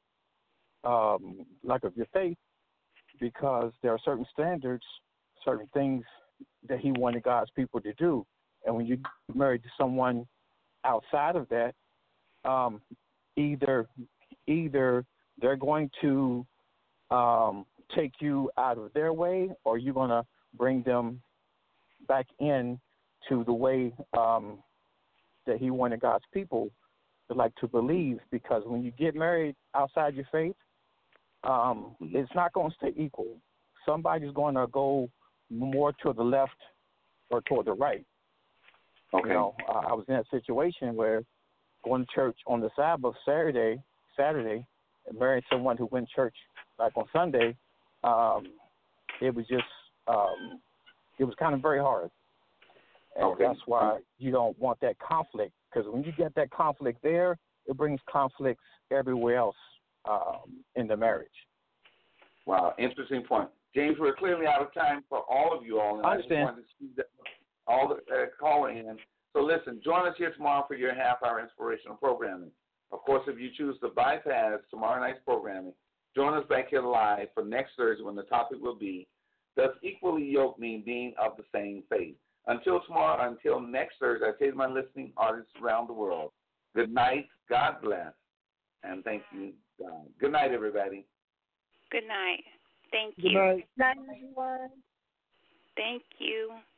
S9: of your faith, because there are certain standards, certain things that he wanted God's people to do. And when you get married to someone outside of that, either they're going to take you out of their way, or you're going to bring them back in to the way that he wanted God's people to believe. Because when you get married outside your faith, it's not going to stay equal. Somebody's going to go more to the left or toward the right.
S3: Okay.
S9: I was in a situation where going to church on the Sabbath, Saturday, and married someone who went to church like on Sunday. It was just, it was kind of very hard. And that's why you don't want that conflict, because when you get that conflict there, it brings conflicts everywhere else in the marriage.
S3: Wow, interesting point. James, we're clearly out of time for all of you all. And
S9: I understand.
S3: just wanted to see all the calling in. So listen, join us here tomorrow for your half-hour inspirational programming. Of course, if you choose to bypass tomorrow night's programming, join us back here live for next Thursday when the topic will be, does equally yoked mean being of the same faith? Until tomorrow, until next Thursday, I say to my listening audience around the world, good night, God bless, and thank you, God. Good night, everybody.
S8: Good night. Thank
S6: Good
S8: you.
S6: night.
S4: Good night, everyone.
S8: Thank you.